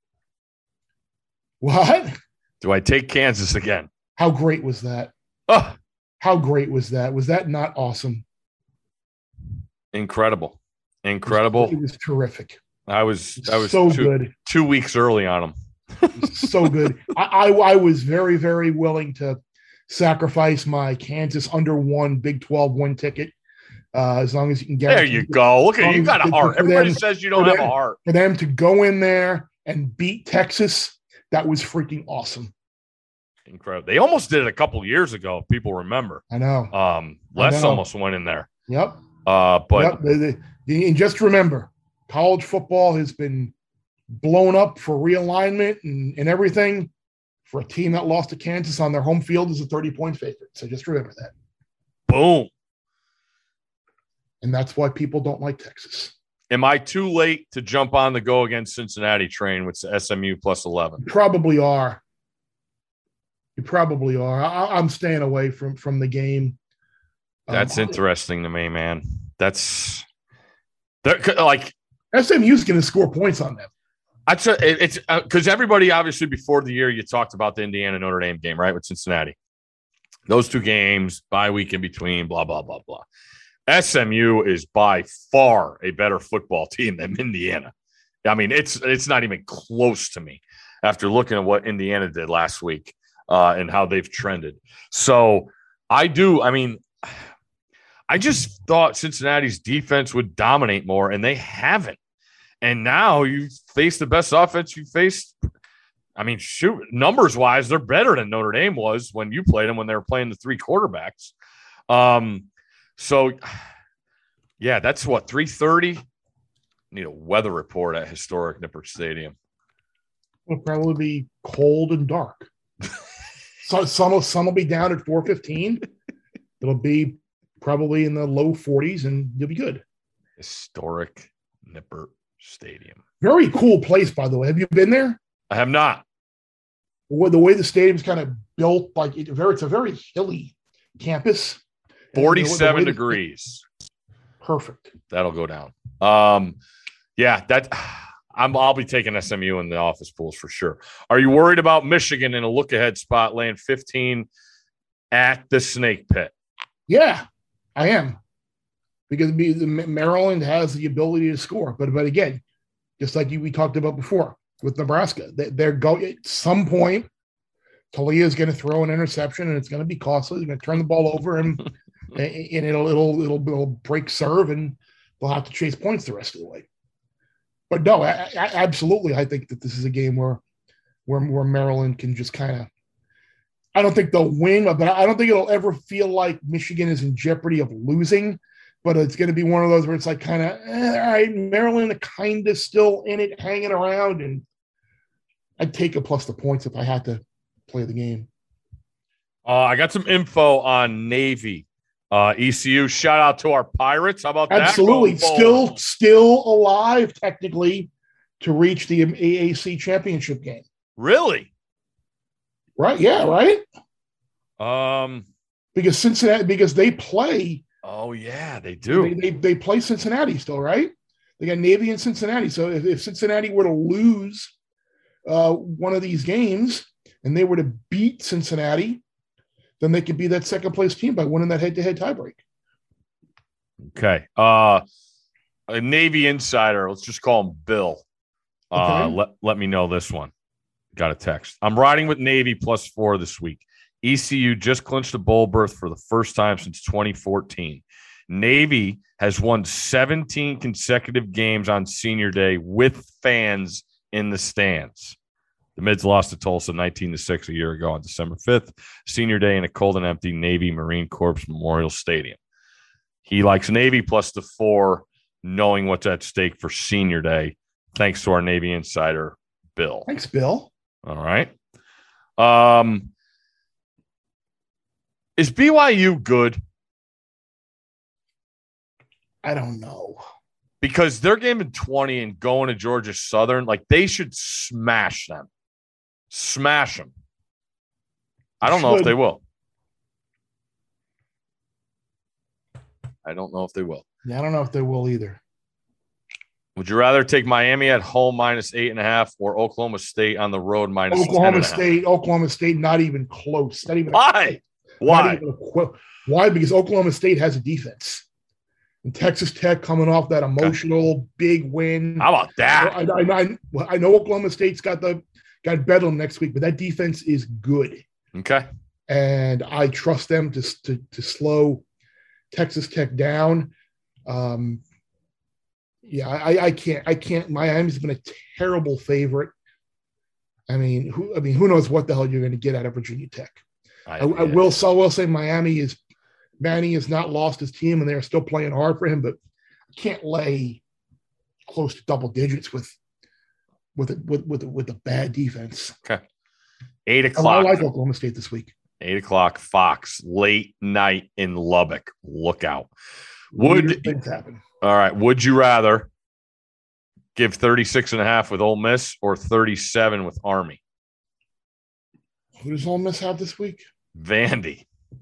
What? Do I take Kansas again? How great was that? Oh, how great was that? Was that not awesome? Incredible. It was terrific. I was so good. 2 weeks early on them. So good. I was very, very willing to sacrifice my Kansas under 1 Big 12 win ticket. As long as you can get there, you go. Look at you got a heart. Everybody says you don't have a heart. For them to go in there and beat Texas, that was freaking awesome. Incredible. They almost did it a couple years ago. If people remember. I know. Les almost went in there. Yep. But and just remember, college football has been blown up for realignment and everything. For a team that lost to Kansas on their home field is a 30-point favorite. So just remember that. Boom. And that's why people don't like Texas. Am I too late to jump on the go against Cincinnati train with SMU +11? You probably are. I'm staying away from the game. That's interesting to me, man. That's like SMU's going to score points on them. It's because everybody, obviously, before the year, you talked about the Indiana Notre Dame game, right, with Cincinnati. Those 2 games, bye week in between, blah, blah, blah, blah. SMU is by far a better football team than Indiana. I mean, it's not even close to me after looking at what Indiana did last week and how they've trended. So I just thought Cincinnati's defense would dominate more, and they haven't. And now you face the best offense you faced. I mean, shoot, numbers-wise, they're better than Notre Dame was when you played them when they were playing the three quarterbacks. So, yeah, that's what, 3:30? Need a weather report at historic Nippert Stadium. It'll probably be cold and dark. So some will be down at 4:15. It'll be probably in the low 40s, and you'll be good. Historic Nippert Stadium. Very cool place, by the way. Have you been there? I have not. The way the stadium's kind of built, like it's a very hilly campus. 47 degrees. Perfect. That'll go down. Yeah, I'll be taking SMU in the office pools for sure. Are you worried about Michigan in a look-ahead spot laying 15 at the Snake Pit? Yeah, I am. Because Maryland has the ability to score. But again, just like we talked about before with Nebraska, they're going at some point. Talia is going to throw an interception, and it's going to be costly. He's going to turn the ball over, and it'll break serve, and they'll have to chase points the rest of the way. But no, absolutely, I think that this is a game where Maryland can just kind of. I don't think they'll win, but I don't think it'll ever feel like Michigan is in jeopardy of losing. But it's going to be one of those where it's like kind of, all right, Maryland kind of still in it, hanging around, and I'd take it plus the points if I had to play the game. I got some info on Navy. ECU, shout out to our Pirates. How about that? Absolutely. Still alive, technically, to reach the AAC championship game. Really? Right. Yeah, right? Because they play. Oh, yeah, they do. They play Cincinnati still, right? They got Navy and Cincinnati. So if Cincinnati were to lose one of these games and they were to beat Cincinnati, then they could be that second-place team by winning that head-to-head tiebreak. Okay. A Navy insider, let's just call him Bill. Okay. Let me know this one. Got a text. I'm riding with Navy +4 this week. ECU just clinched a bowl berth for the first time since 2014. Navy has won 17 consecutive games on Senior Day with fans in the stands. The Mids lost to Tulsa 19-6 a year ago on December 5th. Senior Day in a cold and empty Navy Marine Corps Memorial Stadium. He likes Navy +4, knowing what's at stake for Senior Day. Thanks to our Navy insider, Bill. Thanks, Bill. All right. Is BYU good? I don't know. Because they're giving 20 and going to Georgia Southern. Like, they should smash them. Smash them. I don't know if they will. I don't know if they will. Yeah, I don't know if they will either. Would you rather take Miami at home -8.5 or Oklahoma State on the road -10.5? Oklahoma State, not even close. Not even. Why? Why? Why? Because Oklahoma State has a defense. And Texas Tech coming off that emotional big win. How about that? I know Oklahoma State's got Bedlam next week, but that defense is good. Okay. And I trust them to slow Texas Tech down. Yeah, I can't. Miami's been a terrible favorite. I mean, who knows what the hell you're going to get out of Virginia Tech? I will say Manny has not lost his team, and they're still playing hard for him. But I can't lay close to double digits with a bad defense. Okay, 8 o'clock. I like Oklahoma State this week. 8 o'clock, Fox, late night in Lubbock. Look out. Weird things happen. All right. Would you rather give 36.5 with Ole Miss or 37 with Army? Who does Ole Miss have this week? Vandy.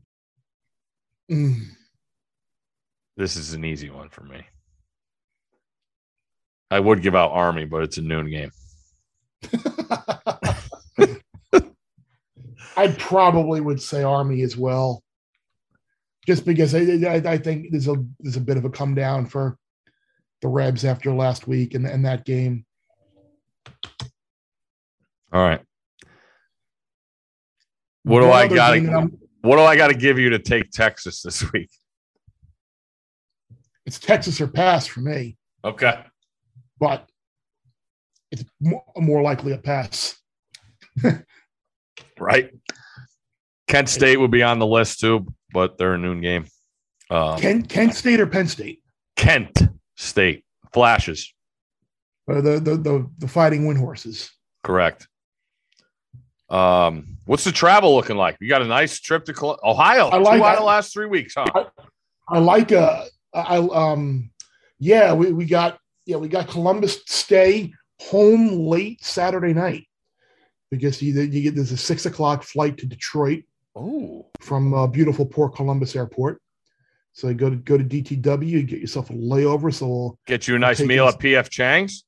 This is an easy one for me. I would give out Army, but it's a noon game. I probably would say Army as well. just because I think there's a bit of a come down for the Rebs after last week and that game. All right. What do I got to give you to take Texas this week? It's Texas or pass for me. Okay. But it's more likely a pass. Right. Kent State would be on the list too, but they're a noon game. Kent State or Penn State? Kent State. Flashes. The Fighting Windhorses. Correct. What's the travel looking like? You got a nice trip to Ohio. I like 2 out of the last 3 weeks, huh? I like we got Columbus stay home late Saturday night because there's a 6 o'clock flight to Detroit. Oh, from beautiful Port Columbus Airport. So you go to DTW, you get yourself a layover. So we'll get you a nice meal at PF Chang's.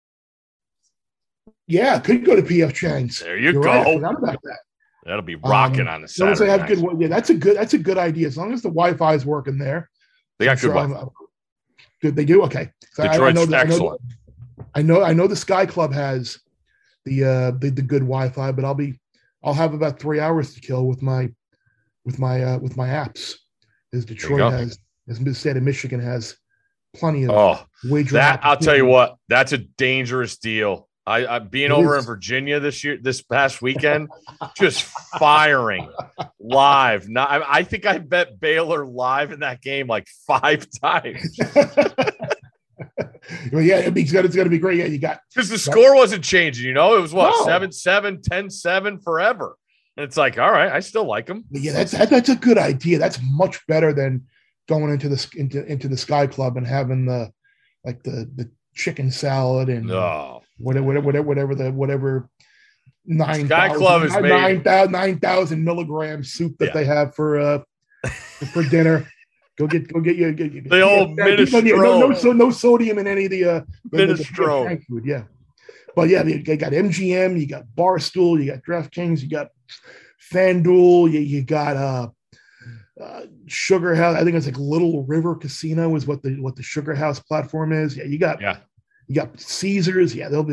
Yeah, could go to PF Chang's. There you go. Right, I forgot about that. That'll be rocking on the Saturday. They have good. Yeah, that's a good idea. As long as the Wi-Fi is working there, they got good Wi-Fi. Good, they do. Okay, so Detroit's excellent. I know the Sky Club has the good Wi-Fi, but I'll have about 3 hours to kill with my apps. As Detroit has, as the state of Michigan has plenty of wagering. I'll tell you what, that's a dangerous deal. I being over in Virginia this past weekend, just firing live. I think I bet Baylor live in that game like 5 times. Well, yeah, it's going to be great. Yeah, you got because the score wasn't changing. It was 7-7, 10-7 forever. And it's like, all right, I still like them. Yeah, that's a good idea. That's much better than going into the Sky Club and having the chicken salad and whatever 9,000 milligram soup that they have for dinner. Go get the old minestrone. No sodium in any of the minestrone food. Yeah, but yeah, you got MGM, you got Barstool, you got DraftKings, you got FanDuel, you got Sugar House. I think it's like Little River Casino is what the Sugar House platform is. Yeah, you got Caesars. Yeah, there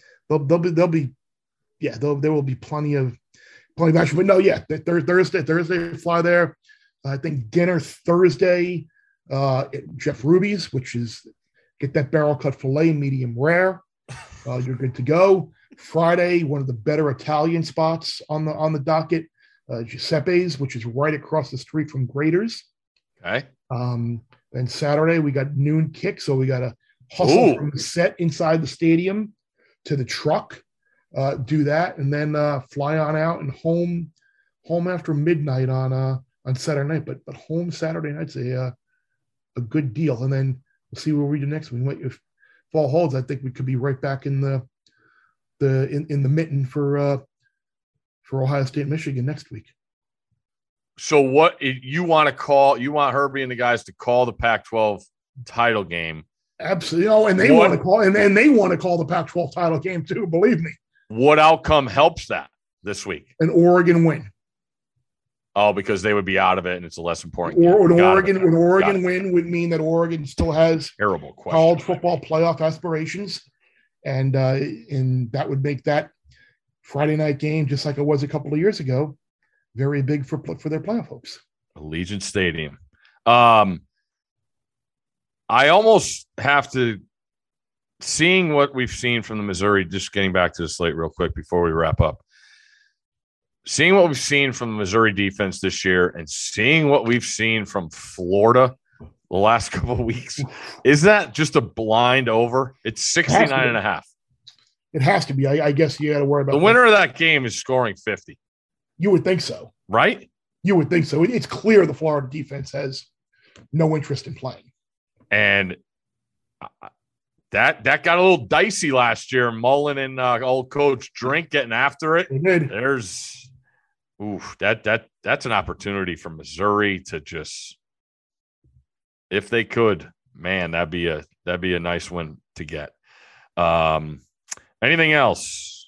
will be plenty of action. But no, yeah, Thursday fly there. I think dinner Thursday at Jeff Ruby's, which is get that barrel cut filet medium rare. You're good to go. Friday, one of the better Italian spots on the docket, Giuseppe's, which is right across the street from Graders. Okay. Then Saturday we got noon kick, so we got to hustle from the set inside the stadium to the truck, do that, and then fly on out and home after midnight on Saturday night. But home Saturday night's a good deal, and then we'll see where we do next week. If fall holds, I think we could be right back in the mitten for Ohio State, Michigan next week. So what you want to call? You want Herbie and the guys to call the Pac-12 title game? Absolutely. And they want to call, and they want to call the Pac-12 title game too. Believe me. What outcome helps that this week? An Oregon win. Oh, because they would be out of it, and it's a less important. Or an Oregon win would mean that Oregon still has terrible college football playoff aspirations, and that would make that Friday night game, just like it was a couple of years ago, very big for their playoff hopes. Allegiant Stadium. I almost have to, seeing what we've seen from the Missouri, just getting back to the slate real quick before we wrap up. Seeing what we've seen from the Missouri defense this year and seeing what we've seen from Florida the last couple of weeks, is that just a blind over? It's 69.5. It has to be. I guess you got to worry about the winner of that game is scoring 50. You would think so. Right? You would think so. It's clear the Florida defense has no interest in playing. And that got a little dicey last year. Mullen and old coach Drink getting after it. They did. That's an opportunity for Missouri to just, if they could, man, that'd be a nice win to get. Anything else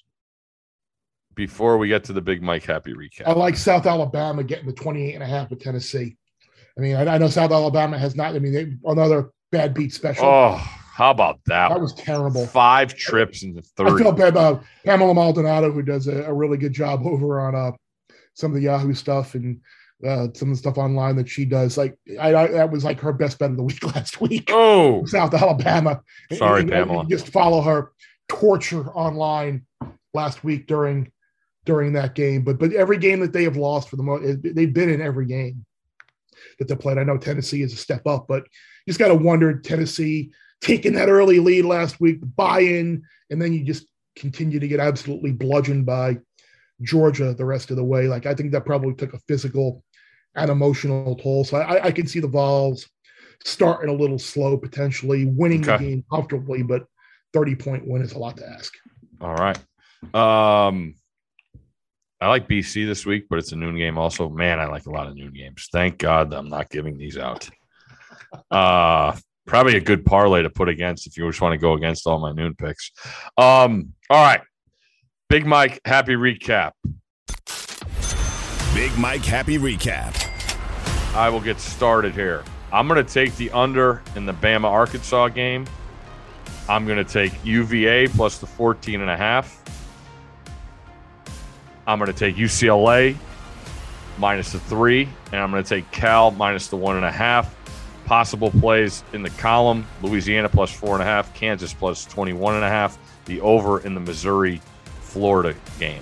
before we get to the Big Mike Happy recap? I like South Alabama getting the 28.5 with Tennessee. I mean, I know South Alabama has not. I mean, another bad beat special. Oh, how about that? That was terrible. 5 trips in the third. I feel bad about Pamela Maldonado, who does a really good job over on some of the Yahoo stuff and some of the stuff online that she does. Like, that was like her best bet of the week last week. Oh, South Alabama. Sorry, Pamela. Just follow her torture online last week during that game. But every game that they have lost, for the most, they've been in every game that they played. I know Tennessee is a step up, but you just got to wonder, Tennessee taking that early lead last week, buy-in, and then you just continue to get absolutely bludgeoned by Georgia the rest of the way. Like, I think that probably took a physical and emotional toll. So I can see the Vols starting a little slow, potentially winning the game comfortably, but 30-point win is a lot to ask. All right. I like BC this week, but it's a noon game also. Man, I like a lot of noon games. Thank God I'm not giving these out. Probably a good parlay to put against if you just want to go against all my noon picks. All right. Big Mike, happy recap. Big Mike, happy recap. I will get started here. I'm going to take the under in the Bama-Arkansas game. I'm going to take UVA plus the 14.5. I'm going to take UCLA minus the 3, and I'm going to take Cal minus the 1.5. Possible plays in the column: Louisiana plus 4.5, Kansas plus 21.5, the over in the Missouri-Florida game.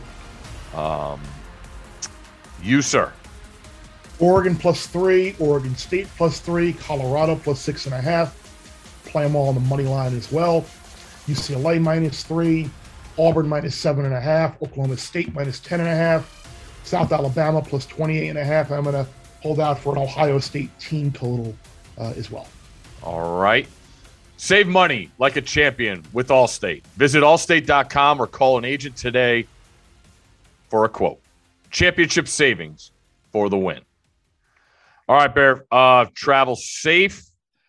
You, sir. Oregon plus 3, Oregon State plus 3, Colorado plus 6.5. Play them all on the money line as well. UCLA minus 3, Auburn minus 7.5, Oklahoma State minus 10.5, South Alabama plus 28.5. I'm going to hold out for an Ohio State team total as well. All right. Save money like a champion with Allstate. Visit allstate.com or call an agent today for a quote. Championship savings for the win. All right, Bear. Travel safe.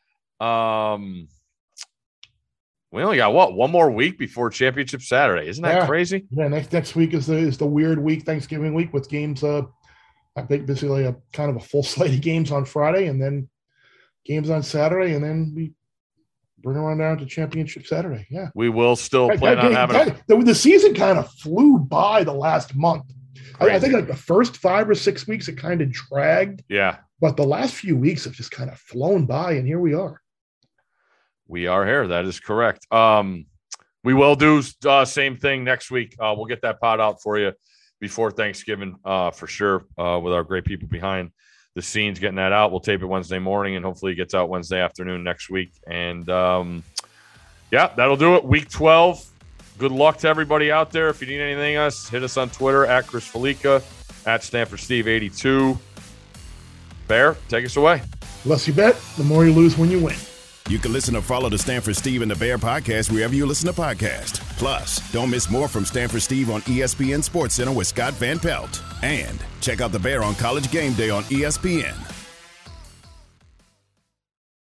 We only got one more week before Championship Saturday. Isn't that crazy? Yeah, next week is the weird week, Thanksgiving week, with games. I think basically a kind of a full slate of games on Friday, and then games on Saturday, and then we bring around down to Championship Saturday. Yeah, we will still plan on having the season kind of flew by the last month. I think like the first 5 or 6 weeks it kind of dragged. Yeah, but the last few weeks have just kind of flown by, and here we are. We are here. That is correct. We will do same thing next week. We'll get that pod out for you before Thanksgiving for sure with our great people behind the scenes getting that out. We'll tape it Wednesday morning, and hopefully it gets out Wednesday afternoon next week. And, that'll do it. Week 12. Good luck to everybody out there. If you need anything hit us on Twitter at Chris Felica, at Stanford Steve 82. Bear, take us away. The less you bet, the more you lose when you win. You can listen or follow the Stanford Steve and the Bear podcast wherever you listen to podcasts. Plus, don't miss more from Stanford Steve on ESPN SportsCenter with Scott Van Pelt. And check out the Bear on College Game Day on ESPN.